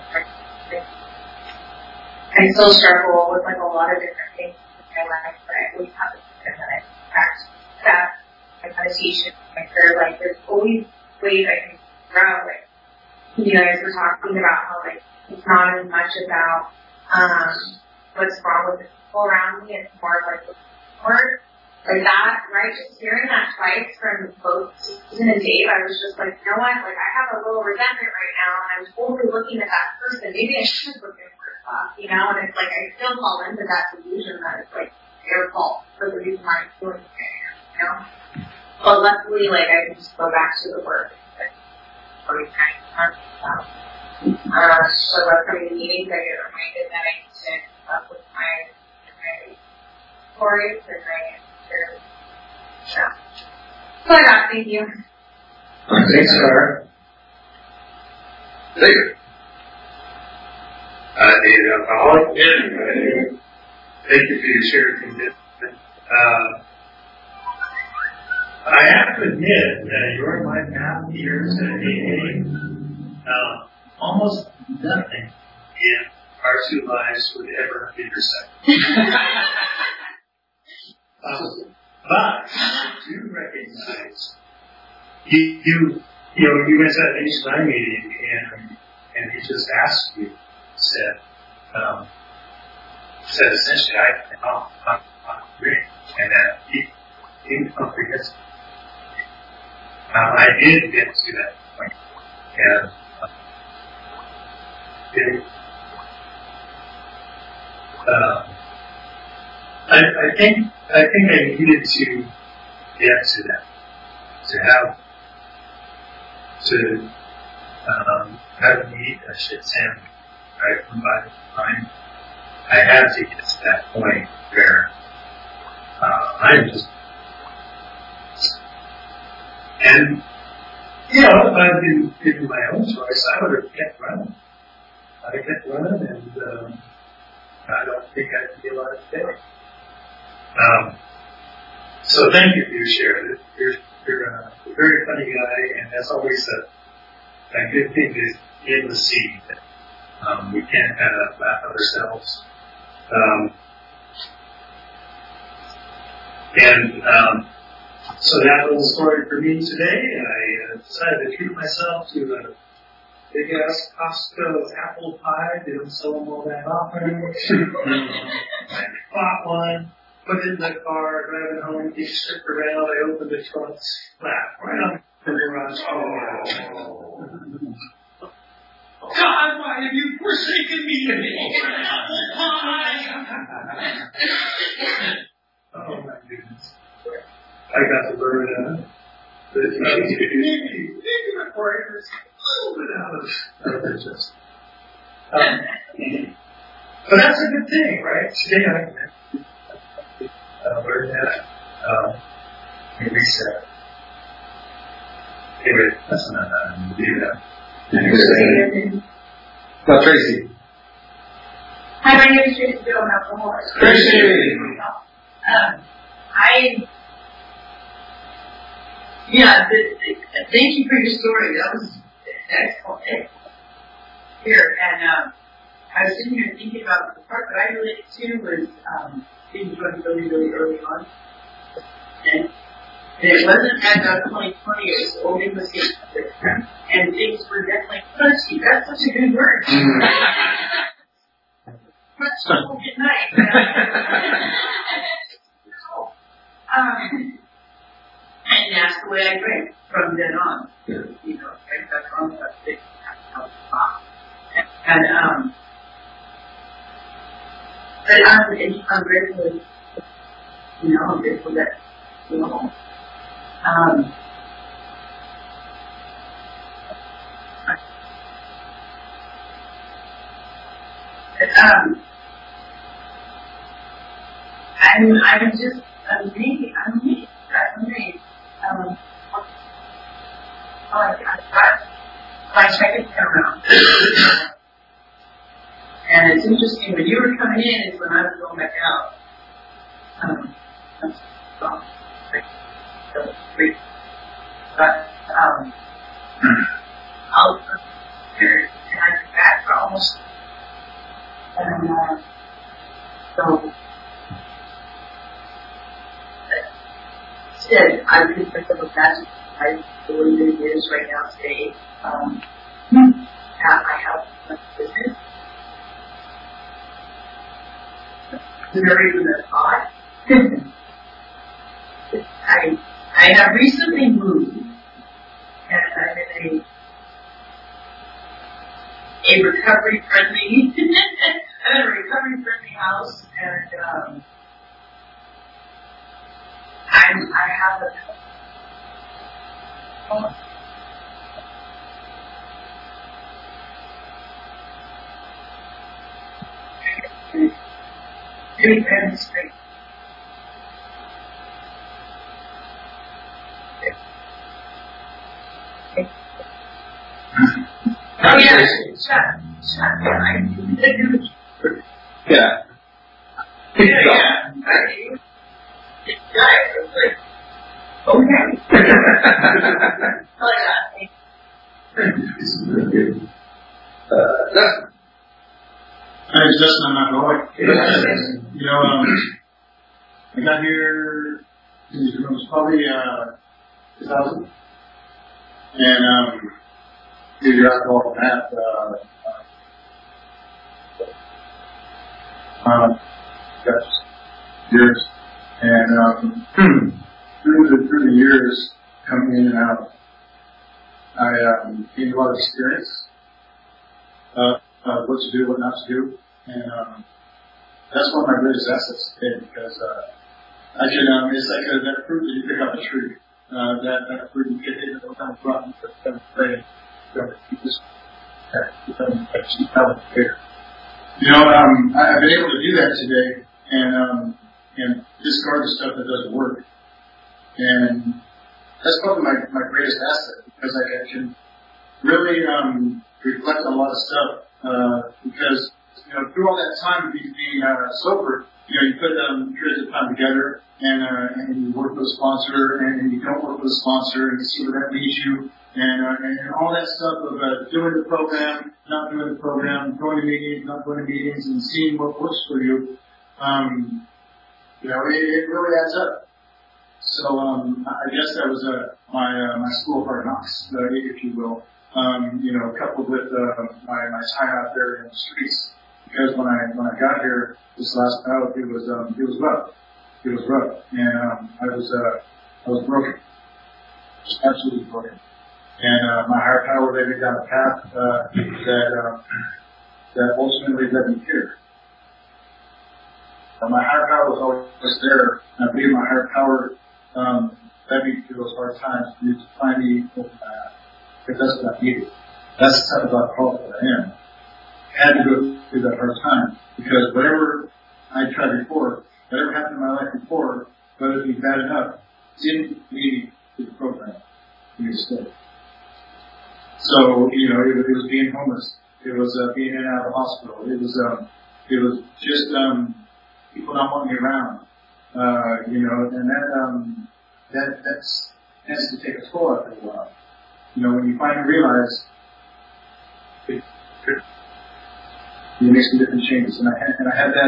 I still struggle with like a lot of different things in my life, but I always have a system that I practice that, my meditation, my prayer life, there's always ways I can grow, like, you guys were talking about how like it's not as much about what's wrong with the people around me, it's more like the support. Like that, right? Just hearing that twice from both Susan and Dave, I was just like, you know what? Like I have a little resentment right now, and I'm totally looking at that person. Maybe I should look at her stuff, you know? And it's like I still fall into that delusion that it's like their fault for the reason why I'm doing it, you know? But luckily, like I can just go back to the work. So upcoming meetings, I get reminded that I need to keep up with my stories and my answers. So I got, thank you. Thanks, Sarah. David. David Alcoholic. Thank you for your shared commitment. I have to admit that during my past years at AA, almost nothing in our two lives would ever intersect. But I do recognize you went to that HSI meeting and he just asked you, said essentially, I'm great, and that he incomprehensible. I did get to that point, and I think I needed to get to that, have me eat a shit sandwich, right? From by the time I had to get to that point where I'm just. And, you know, if I'd been given my own choice, I would have kept running. And I don't think I'd be alive today. So thank you for your share. You're a very funny guy, and as always, that good thing is able to see that we can't kind of laugh at ourselves. So that little story for me today, I decided to treat myself to a big ass Costco apple pie. They don't sell them all that often. I bought one, put it in the car, drive it home, get stripped around. I opened the trunk, slap right on the garage. Oh. God, why have you forsaken me? Apple pie! Oh my goodness. I got to burn it out. Maybe before I was a little bit out of business. But that's a good thing, right? Today I learned that. And reset. Anyway, that's not that. I'm going to do that. Well, Tracy. Hi, my name is Tracy Bill, I'm alcoholic. Tracy! Thank you for your story. That was excellent. Here, and I was sitting here thinking about the part that I related to was being drugged really, really early on. And it wasn't at 2020, it was only with and things were definitely punchy. That's such a good word. Punchy, good night. And that's the way I drank from then on. You know, drank that from that big house. But I'm grateful, you know, I'm grateful that, you know, I'm just amazed. I'm amazed. My second time around. And it's interesting, when you were coming in is when I was going back out. But I'll and I've been back for almost so instead I could pick up a magic I believe it is right now today. I have a business. Very even a thought. I have recently moved, and I'm in a recovery friendly I'm in a recovery friendly house, and I have a very bad straight. Oh yeah, shut. Yeah. Okay. My name's Justin, I'm not alcoholic. You know, I got here, it was probably 2000. And did your alcohol from that, got years. And through the years coming in and out, I gained a lot of experience. What to do, what not to do, and that's one of my greatest assets today because I can, it's like that fruit that you pick off a tree. That fruit you get it, it'll kind of rotten, but it's kind of fade. You just keep out there. You know, I've been able to do that today, and discard the stuff that doesn't work, and that's probably my greatest asset because I can really reflect on a lot of stuff. Because, you know, through all that time of being sober, you know, you put periods of time together, and you work with a sponsor, and you don't work with a sponsor, and you see where that leads you, and all that stuff of doing the program, not doing the program, going to meetings, not going to meetings, and seeing what works for you. You know, it really adds up. So I guess that was my school of hard knocks, if you will. You know, coupled with my time out there in the streets. Because when I got here this last bout, it was rough. It was rough, and I was broken, just absolutely broken. And my higher power led me down a path that ultimately led me here. My higher power was always there, and I believe my higher power led me through those hard times to finally open my eyes. Because that's what I needed. That's the type of alcoholic that I am. I had to go through that hard time. Because whatever I tried before, whatever happened in my life before, whether it be bad enough, didn't lead to the program for me to stay. So, you know, it was being homeless. It was being in and out of the hospital. It was just people not wanting me around. You know, and that tends to take a toll after a while. You know, when you finally realize you make some different changes, and I had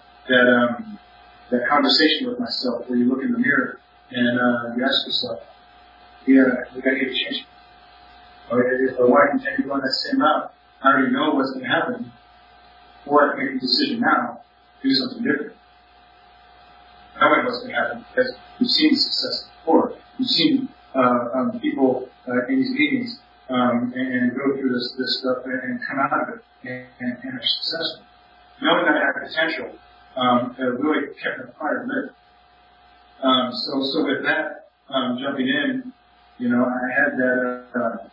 that conversation with myself where you look in the mirror and you ask yourself, we gotta get a change. If I want to continue going that same route, I already know what's going to happen, or I can make a decision now, do something different. Knowing what's going to happen, because we've seen success before. We've seen people in these meetings and go through this stuff and come out of it and are successful. Knowing that I have potential really kept the fire lit. So with that, jumping in, you know, I had that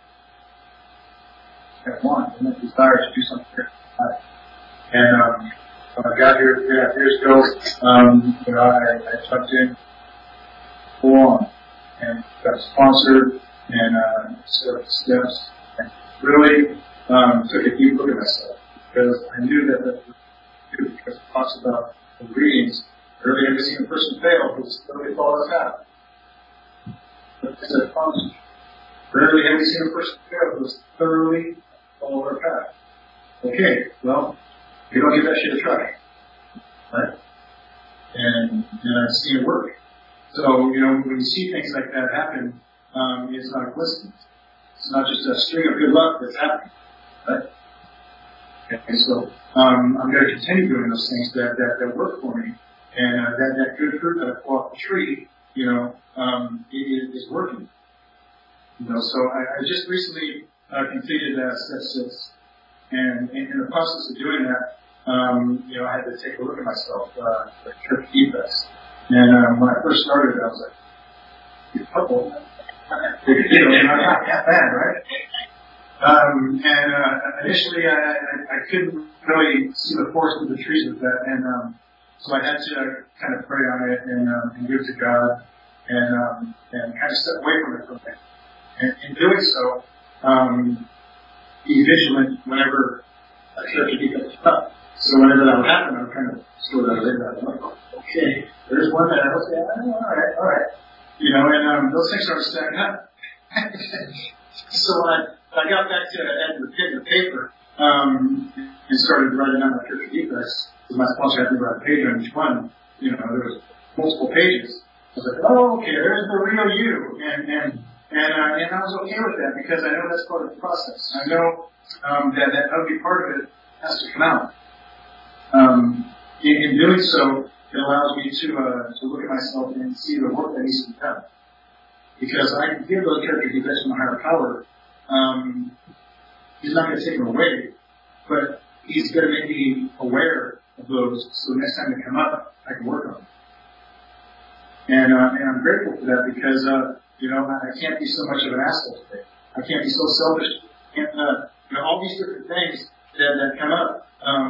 want and that desire to do something different. And when I got here 3.5 years ago, you know, I jumped in full on and got sponsored and set up the steps and really took a deep look at myself because I knew that because it talks about ingredients. Rarely ever seen a person fail who's thoroughly followed a path. But it's a function. Rarely ever seen a person fail who's thoroughly followed a path. Okay, well, you don't give that shit a try. Right? And I've seen it work. So, you know, when you see things like that happen, it's not a coincidence. It's not just a string of good luck that's happening. Right? Okay, so I'm going to continue doing those things that work for me. And that good fruit that I pull off the tree, you know, it is working. You know, so I just recently completed step 6. And in the process of doing that, you know, I had to take a look at myself, the church defects. And when I first started, I was like, you're couple. You know, not that bad, right? And initially I couldn't really see the forest of the trees with that. And so I had to kind of pray on it and give it to God and kind of step away from it for a bit. And in doing so, be vigilant whenever a church defect comes up. So whenever that would happen, I would kind of store that away. Like, okay, there's one that I was saying, all right. You know, and those things started stacking up. So I got back to add the pen and paper and started writing down my church defects. Because my sponsor had me write a page on each one. You know, there was multiple pages. I was like, oh, okay, there's the real you. And I was okay with that because I know that's part of the process. I know that ugly part of it has to come out. In doing so, it allows me to look at myself and see the work that needs to be done. Because I can give those character defects from a higher power. He's not going to take them away, but he's going to make me aware of those so next time they come up, I can work on them. And I'm grateful for that because, you know, I can't be so much of an asshole today. I can't be so selfish. You know, all these different things that come up.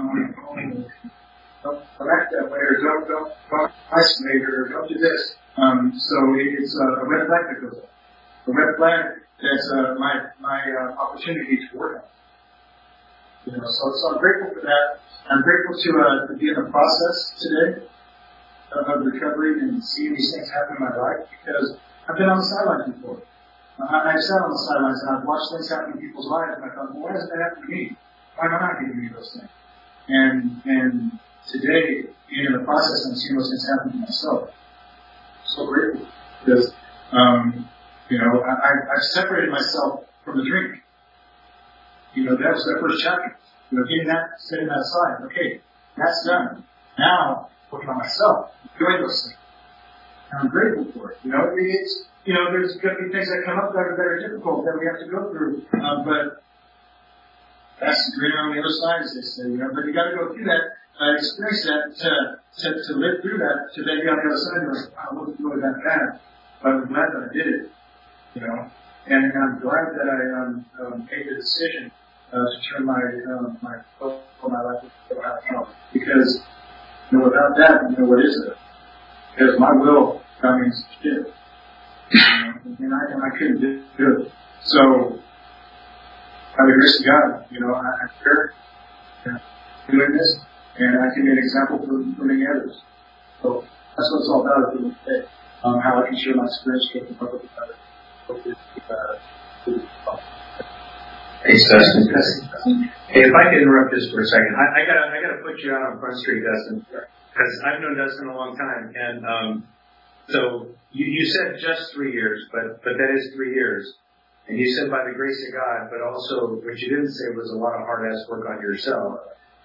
Don't act that way, or don't isolate, or don't do this. So it's a red flag that goes up. A red flag that's my opportunity to work on. You know, so I'm grateful for that. I'm grateful to be in the process today of recovery and seeing these things happen in my life because I've been on the sidelines before. I've sat on the sidelines and I've watched things happen in people's lives, and I thought, well, why doesn't that happen to me? Why am I not getting any of those things? And today, being in the process, I'm seeing those things happen to myself. I'm so grateful because, I've separated myself from the drink. That was that first chapter. Getting that, setting that aside. Okay, that's done. Now, working on myself, enjoy those things. And I'm grateful for it. There's going to be things that come up that are difficult that we have to go through. But that's greener on the other side, as they say. But you got to go through that, experience that, to live through that, to then be on the other side and go, I wasn't really that bad. But I'm glad that I did it. And I'm glad that I made the decision to turn my focus on my life to health. Because without that, what is it? Because my will, that means shit. And I couldn't do it. So, by the grace of God, I'm here doing this, and I can be an example for many others. So, that's what it's all about at the end of the day. How I can share my experience with the public about it. Thanks, Dustin. Hey, if I could interrupt just for a second, I gotta put you out on Front Street, Dustin, because I've known Dustin a long time, and so you said just 3 years, but that is 3 years, and you said by the grace of God, but also what you didn't say was a lot of hard-ass work on yourself,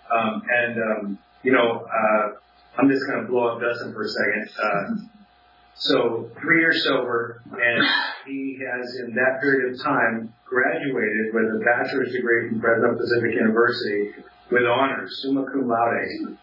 I'm just gonna blow up Dustin for a second. So 3 years sober, and he has, in that period of time, graduated with a bachelor's degree from Fresno Pacific University with honors, summa cum laude.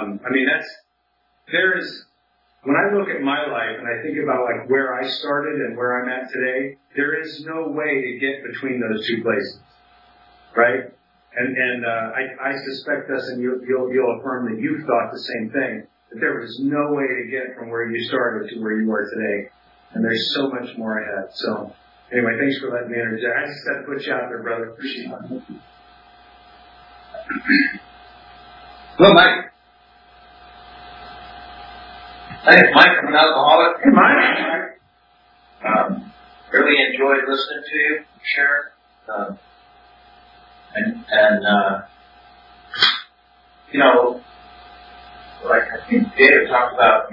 When I look at my life and I think about like where I started and where I'm at today, there is no way to get between those two places, right? And I suspect, Dustin, you'll affirm that you've thought the same thing. That there was no way to get from where you started to where you are today. And there's so much more ahead. So, anyway, thanks for letting me interject. I just had to put you out there, brother. Appreciate it. Hello, Mike. Thanks, Mike. I'm an alcoholic. Hey, Mike. Really enjoyed listening to you, share. Like I think David talked about,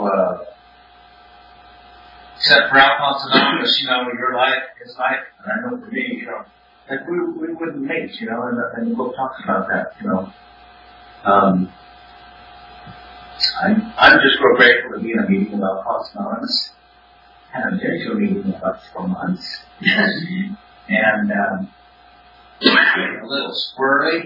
except for Alcoholics Anonymous, your life, his life, and I know for me, that we wouldn't mate, and the book talks about that, I'm just real grateful to be in a meeting of Alcoholics Anonymous. And I've been to a meeting in about 4 months. And a little squirrely.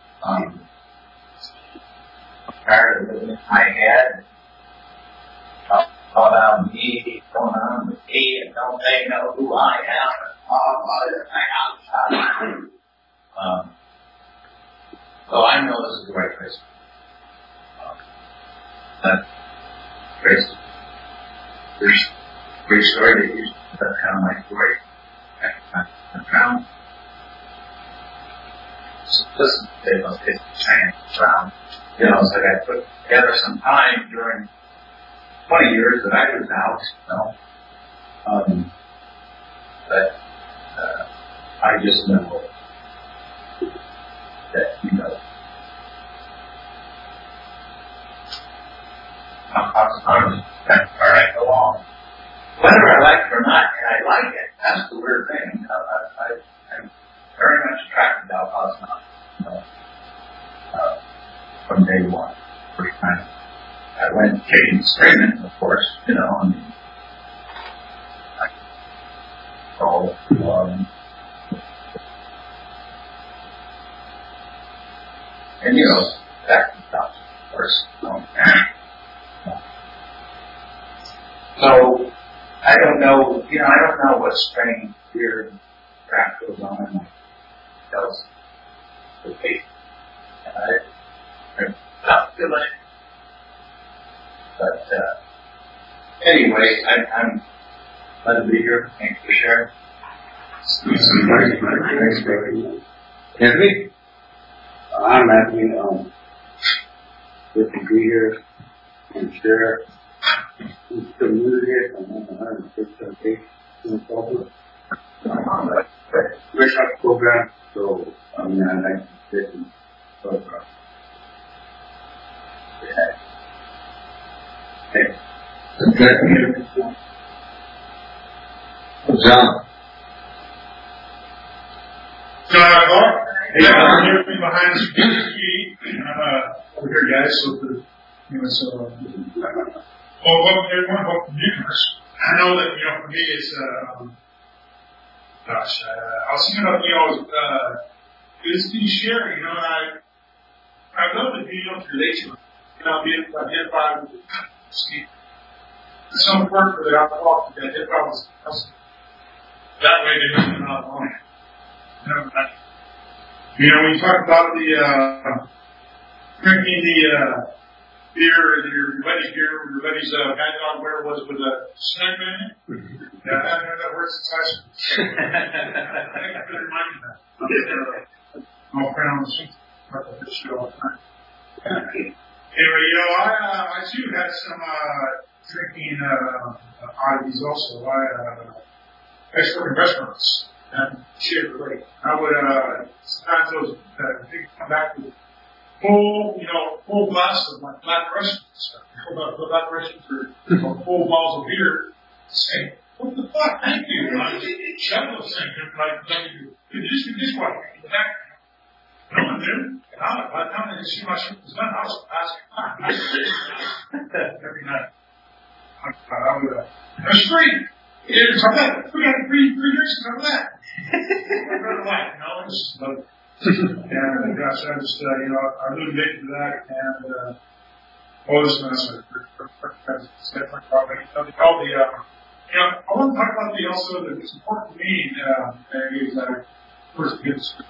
Tired of living in my head. All about me, going on with me, and don't they know who I am, and all everything outside. So I know this is the right place. That grace. There's a great story that used to that's kind of my story. I found simplicity of it around. So I put together some time during 20 years that I was out, but I just know that, I go along. Whether I like it or not, I like it. That's the weird thing. I'm very much attracted to Alcoholics Anonymous. From day one. First time I went kicking and screaming, of course, and that stuff, of course. So I don't know, what strain fear and crap goes on in my cells. Not feeling it. But anyway, I'm glad to be here. Thanks for sharing. Thanks, baby. Anthony? I'm Anthony. Good to be here and share. I'm still new here. I'm on the 106th day in October. workshop program, so I mean, I like to get in program. Okay. John. John Clark. Yeah, I'm here behind the key. I'm over here, guys. So, welcome newcomers. I know that for me it's I was thinking about this thing share. I love to be able to relate to it. Be able to identify with Steve. It's so important for the alcohol to identify with us. That way they don't come out alone. When you talk about the drinking the beer, your buddy's beer, your buddy's bad dog, where it was with a snack man. Yeah, I haven't heard that word since high school. I think I could remind you that. I'm all friend on the street. I talk about this shit all the time. Anyway, I too had some drinking oddities also. I used to work in restaurants and shit great. I would sometimes those things come back with full glass of my black Russians. Black Russians or full bottles of beer. Say, what the fuck? Thank you. Shut those things. You just do this way. No one did. By the time they see my shit was done, I was asking every night. It was free. It's like that. We got free drinks over that. It's just love it. And gosh, I just, I really big to that. And, all this mess. I want to talk about also that it's important to me, is that I first get this.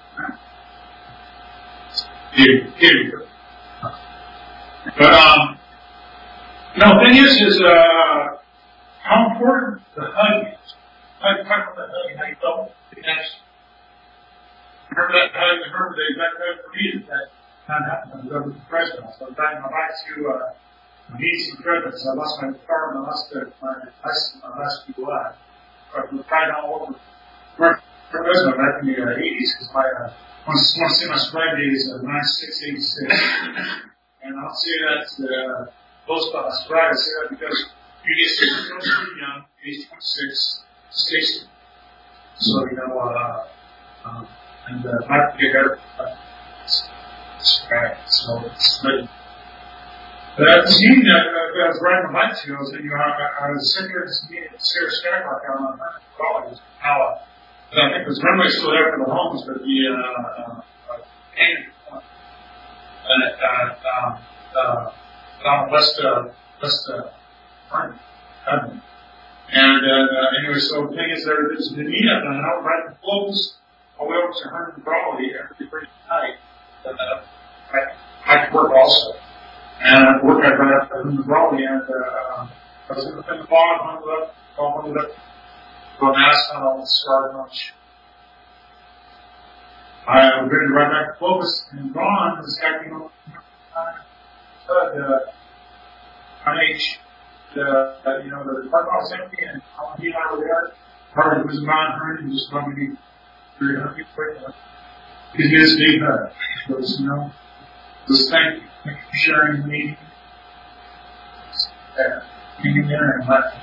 But, the thing is how important the hug is. I talk about the hug and how you felt the connection. Remember that hug, remember the exact hug for me that happened when I was over the president. So I was riding my bike to meet some presidents. I lost my car and I lost my last few lives. I was riding all over the president back in the 80s because I want to say my stride day is 9686. And I'll say that close by my stride. I say that because you get super young, age 26, Stacy. So, and I get her. So it's good. But at the scene that I was riding my bike to, I was sitting here at Sarah Skylark out on college. I think the runway still there for the homes, but down west front. And anyway, so the thing is, there's the meet up, and I was riding the floats all the way over to 100 Brawley every Friday night. I could work also. And I worked right after 100 Brawley, and I was in the fog, hundred up, to a mask on all the scarred lunch. I was ready to ride back to Clovis, and Ron was acting on the park lot was empty, and he and I were there. Harvey was around her, and he just wanted me 300 feet away. He gave us a big hug. He goes, just thank you for sharing the meeting. Hanging there and let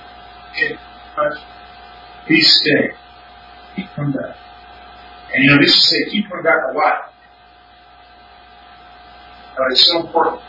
please stay. Keep coming back. And this is say, keep coming back a lot. It's so important.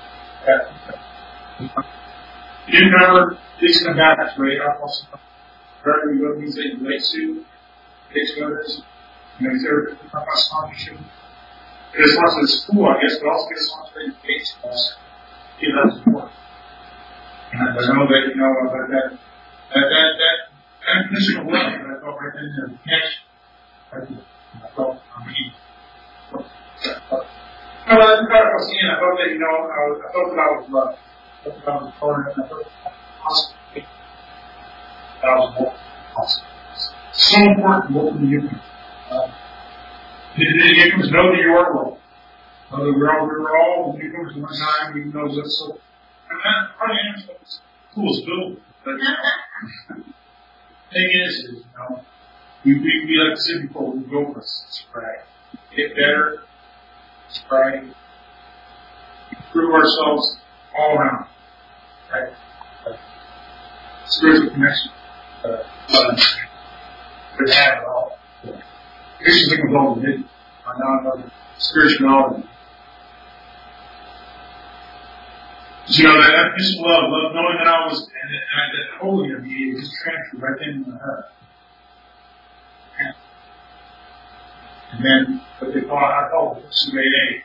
You never, please come back. That's great. I'll also wherever you go, things that you relate to, takes others. Is there about sponsorship? There's lots of school, I guess, but also get sponsored education. Give that support. And I know that, that conditional love that I felt right in there, connection. I felt I felt that, I felt that I was loved. I felt that I was important, and I felt that I was awesome. So important to work with you. The newcomers know that you are well. We were all the newcomers at one time. We know that. So, and that probably is the coolest building. But thing is, We like to say before, we go for spray. Get better, spray, improve ourselves all around. Right? Spiritual connection. Could have it all. Here's the thing with all the religion. I know spirituality. You know, that just love knowing that I was, and that holy of me just transferred right then in the heart. And then, what they call, I call it CAA.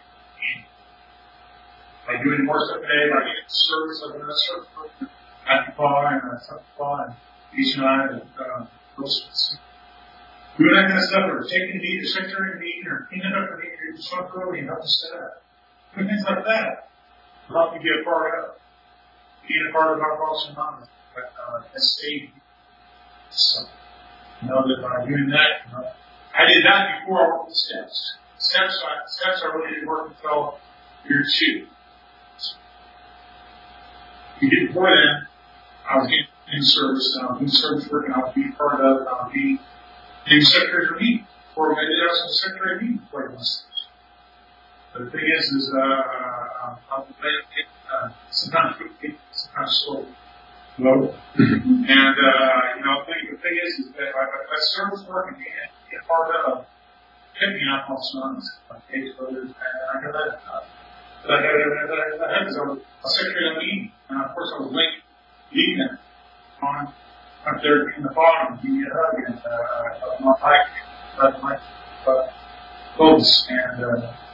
By doing more stuff today, like in service, like another service, Sanctify and Sanctify and each night, and those. Doing that kind of stuff, or taking the secretary meeting, or cleaning up the meeting, or some program, help the staff. Doing things like that. Help you be a part of. Being a part of our Cross Anonymous. As Steve. So, you know that by doing that, I did that before I worked the steps. Steps I really didn't work until year 2. Before then, I was in service, and I was in service work, and I would be part of, and I would be in secretary for me. Or maybe I was the secretary of me before I was. But the thing is sometimes slow. Low. And, the thing is that I service work and get part of picking up on sons, like Kate's brothers, and I heard that. But I had a secretary of the meeting, and of course I was late leading them on up there in the bottom, giving me a hug, and my folks, and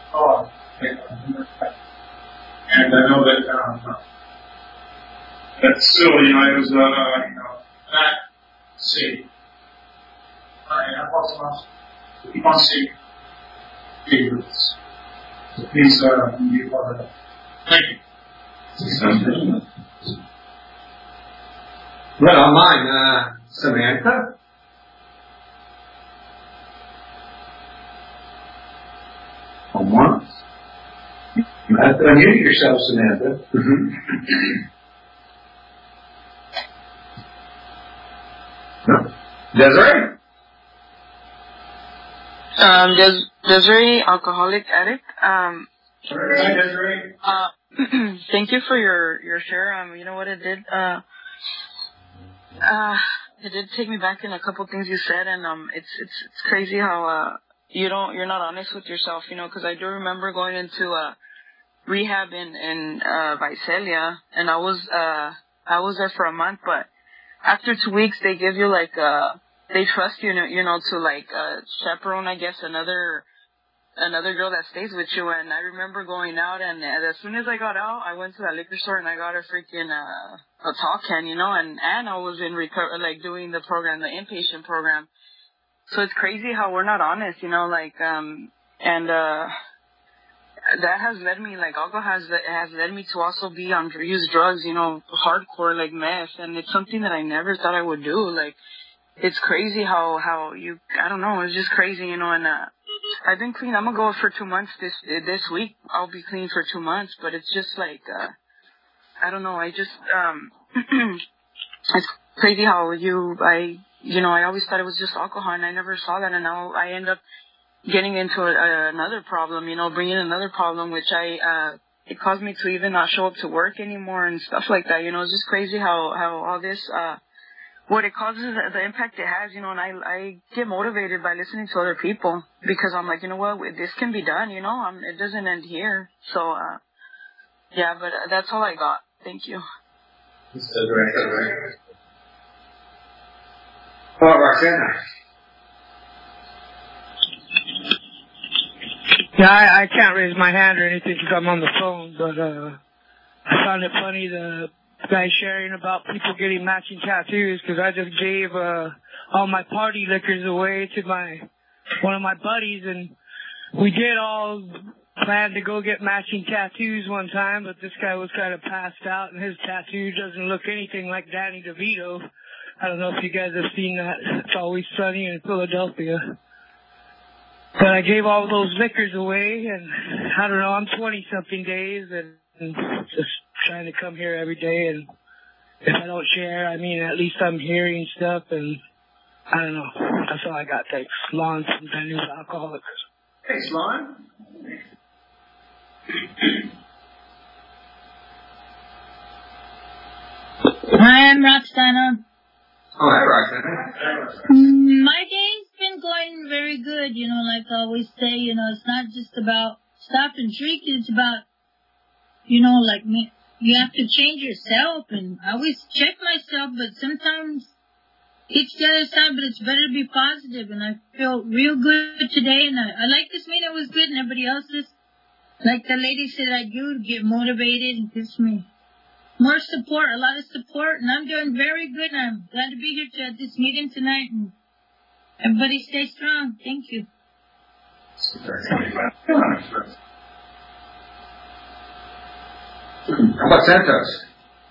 and I know that that's still, it was, that safe. And I also keep on safe favorites. So please, be a part of that. Thank you. Right on mine, Samantha. On once. You have to unmute yourself, Samantha. No. Desiree? Desiree, alcoholic addict. Hi, Desiree. Thank you for your share. You know what it did? It did take me back in a couple things you said, and it's crazy how you're not honest with yourself, because I do remember going into rehab in Visalia, and I was there for a month, but after 2 weeks they give you they trust you, to chaperone, I guess, another girl that stays with you. And I remember going out, and as soon as I got out, I went to that liquor store and I got a freaking a tall can, and I was in doing the program, the inpatient program. So it's crazy how we're not honest, that has led me, alcohol has led me to also be on use drugs, hardcore, like meth, and it's something that I never thought I would do. It's crazy how I don't know, it's just crazy, and I've been clean. I'm gonna go for 2 months this week. I'll be clean for 2 months, but it's just I don't know, I just it's crazy how I always thought it was just alcohol, and I never saw that, and now I end up getting into another problem, bringing another problem, which it caused me to even not show up to work anymore and stuff like that. It's just crazy how all this, what it causes, the impact it has, and I get motivated by listening to other people, because I'm like, what, this can be done, it doesn't end here. So, yeah, but that's all I got. Thank you. Oh, Roxana. Yeah, I can't raise my hand or anything because I'm on the phone, but I found it funny the guy sharing about people getting matching tattoos, because I just gave all my party liquors away to one of my buddies, and we did all plan to go get matching tattoos one time, but this guy was kind of passed out, and his tattoo doesn't look anything like Danny DeVito. I don't know if you guys have seen that. It's Always Sunny in Philadelphia. But I gave all those liquors away, and I don't know, I'm 20-something days, and just trying to come here every day, and if I don't share, at least I'm hearing stuff, and I don't know. That's all I got. Thanks. Lon from Daniel's Alcoholics. Thanks, Lon. Hi, I'm Roxana. Oh, hi, Roxana. My day's been going very good, like I always say, it's not just about stop and drink, it's about, like me, you have to change yourself, and I always check myself, but sometimes it's the other side, but it's better to be positive, and I feel real good today, and I like this meeting, it was good, and everybody else's, like the lady said I do, to get motivated, and gives me more support, a lot of support, and I'm doing very good, and I'm glad to be here at this meeting tonight, and everybody stay strong. Thank you. How about Santos?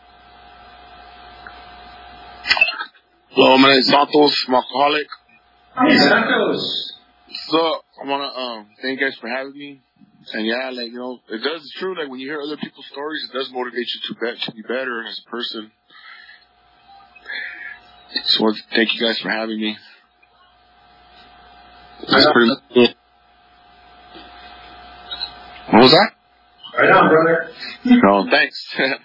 Hello, my name is Santos, I'm alcoholic. Hey, Santos. So, I want to thank you guys for having me. And yeah, like, it's true, like, when you hear other people's stories, it does motivate you to be better as a person. So, I want to thank you guys for having me. That's pretty much it. What was that? Right on, brother. Oh, thanks.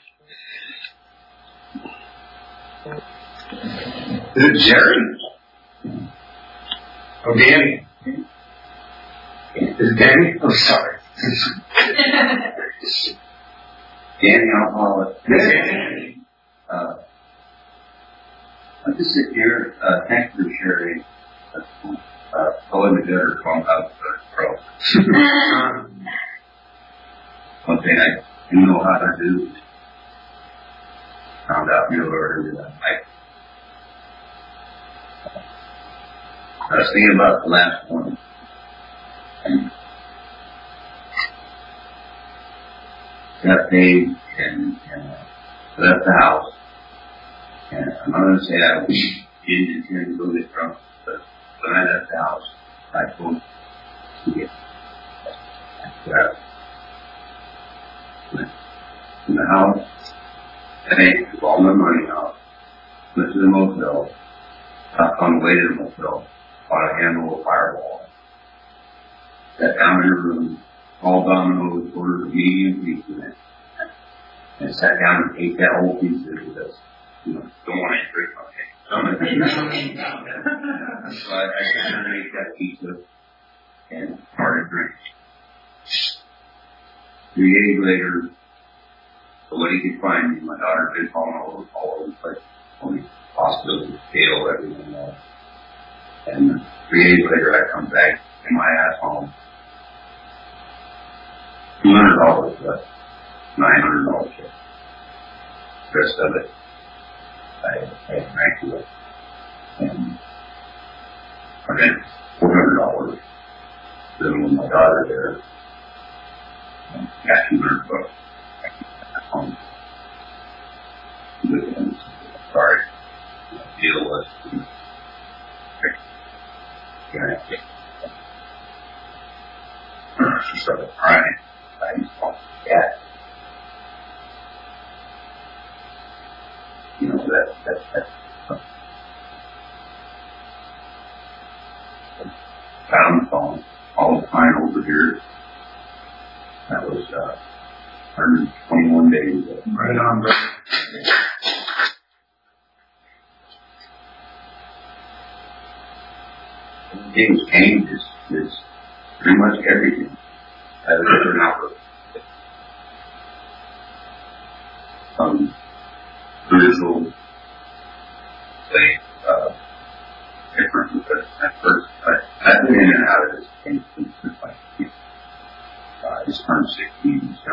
Is it Jerry? Oh, Danny. Is it Danny? Oh, sorry. Danny Alcoholic. I just sit here, thanks for sharing. Pulling the gutter from out the throat. One thing I do know how to do, found out real early that I was thinking about the last one. And got paid and left the house. And I'm not going to say I didn't intend to go get drunk, but when I left the house, I told to get in the house. I took all my money out, went to the motel, stopped on the way to the motel, bought a handle of Fireball, sat down in a room, all Domino's, ordered a medium pizza, and sat down and ate that whole pizza because, don't want to drink my cake. So I sat down and ate that pizza and started drinking. 3 days later, nobody could find me. My daughter been falling all over the place. Only hospitals, jail, everything else. And 3 days later, I come back in my ass home. $200 left. $900 left. The rest of it, I drank to it. And I spent $400 living with my daughter there. And got $200. Sorry. The deal was she started crying. I used to call the cat. That's found the phone all the time over here. That was 121 days ago. Right on, brother. Things change is pretty much everything. As a different outlook. Spiritual thing, different, but at first, I've been in and out of this thing since I just turned 16, so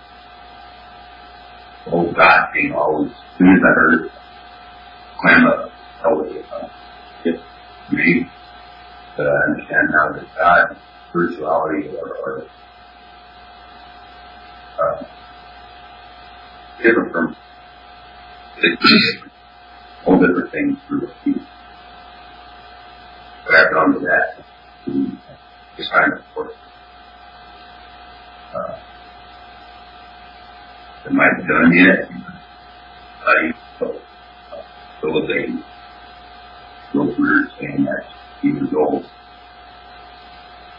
the whole God thing always, as soon as I heard it, clam up, totally, it's me. But I understand now that God, spirituality, are different from all different things through the people. But I've gone to that just kind of work. It might be done yet. So they go through and say,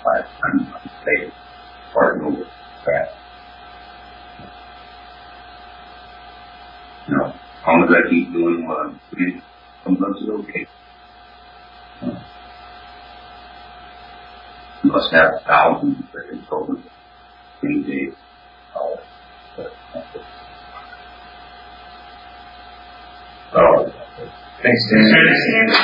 last time they started over fast. You know, as long as I keep doing what I'm doing, sometimes it's okay. You must have thousands of freaking children any day. Thanks, Dan.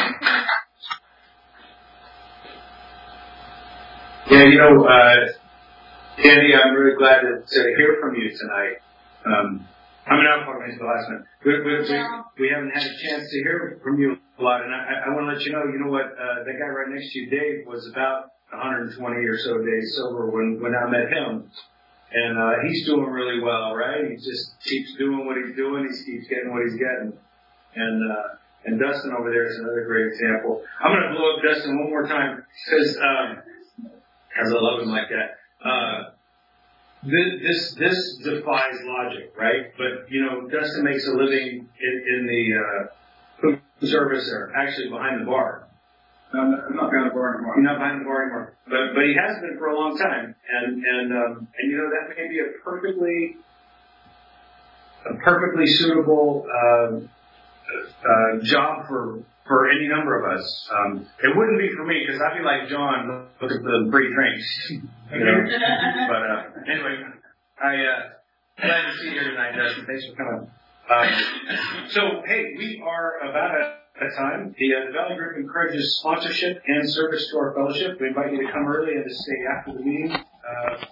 Yeah, you know, Danny, I'm really glad to hear from you tonight. I mean, I apologize for the last one. We haven't had a chance to hear from you a lot, and I want to let you know what, that guy right next to you, Dave, was about 120 or so days sober when I met him. And he's doing really well, right? He just keeps doing what he's doing. He keeps getting what he's getting. And Dustin over there is another great example. I'm going to blow up Dustin one more time because I love him like that. This defies logic, right? But, you know, Dustin makes a living in the food service, or actually behind the bar. I'm not behind the bar anymore. He's not behind the bar anymore. But he has been for a long time. And you know, that may be a perfectly suitable job for any number of us. It wouldn't be for me, because I'd be like John, look at the free drinks. You know? But anyway, glad to see you here tonight, Dustin. Thanks for coming. So, hey, we are about at time. The Valley Group encourages sponsorship and service to our fellowship. We invite you to come early and to stay after the meeting.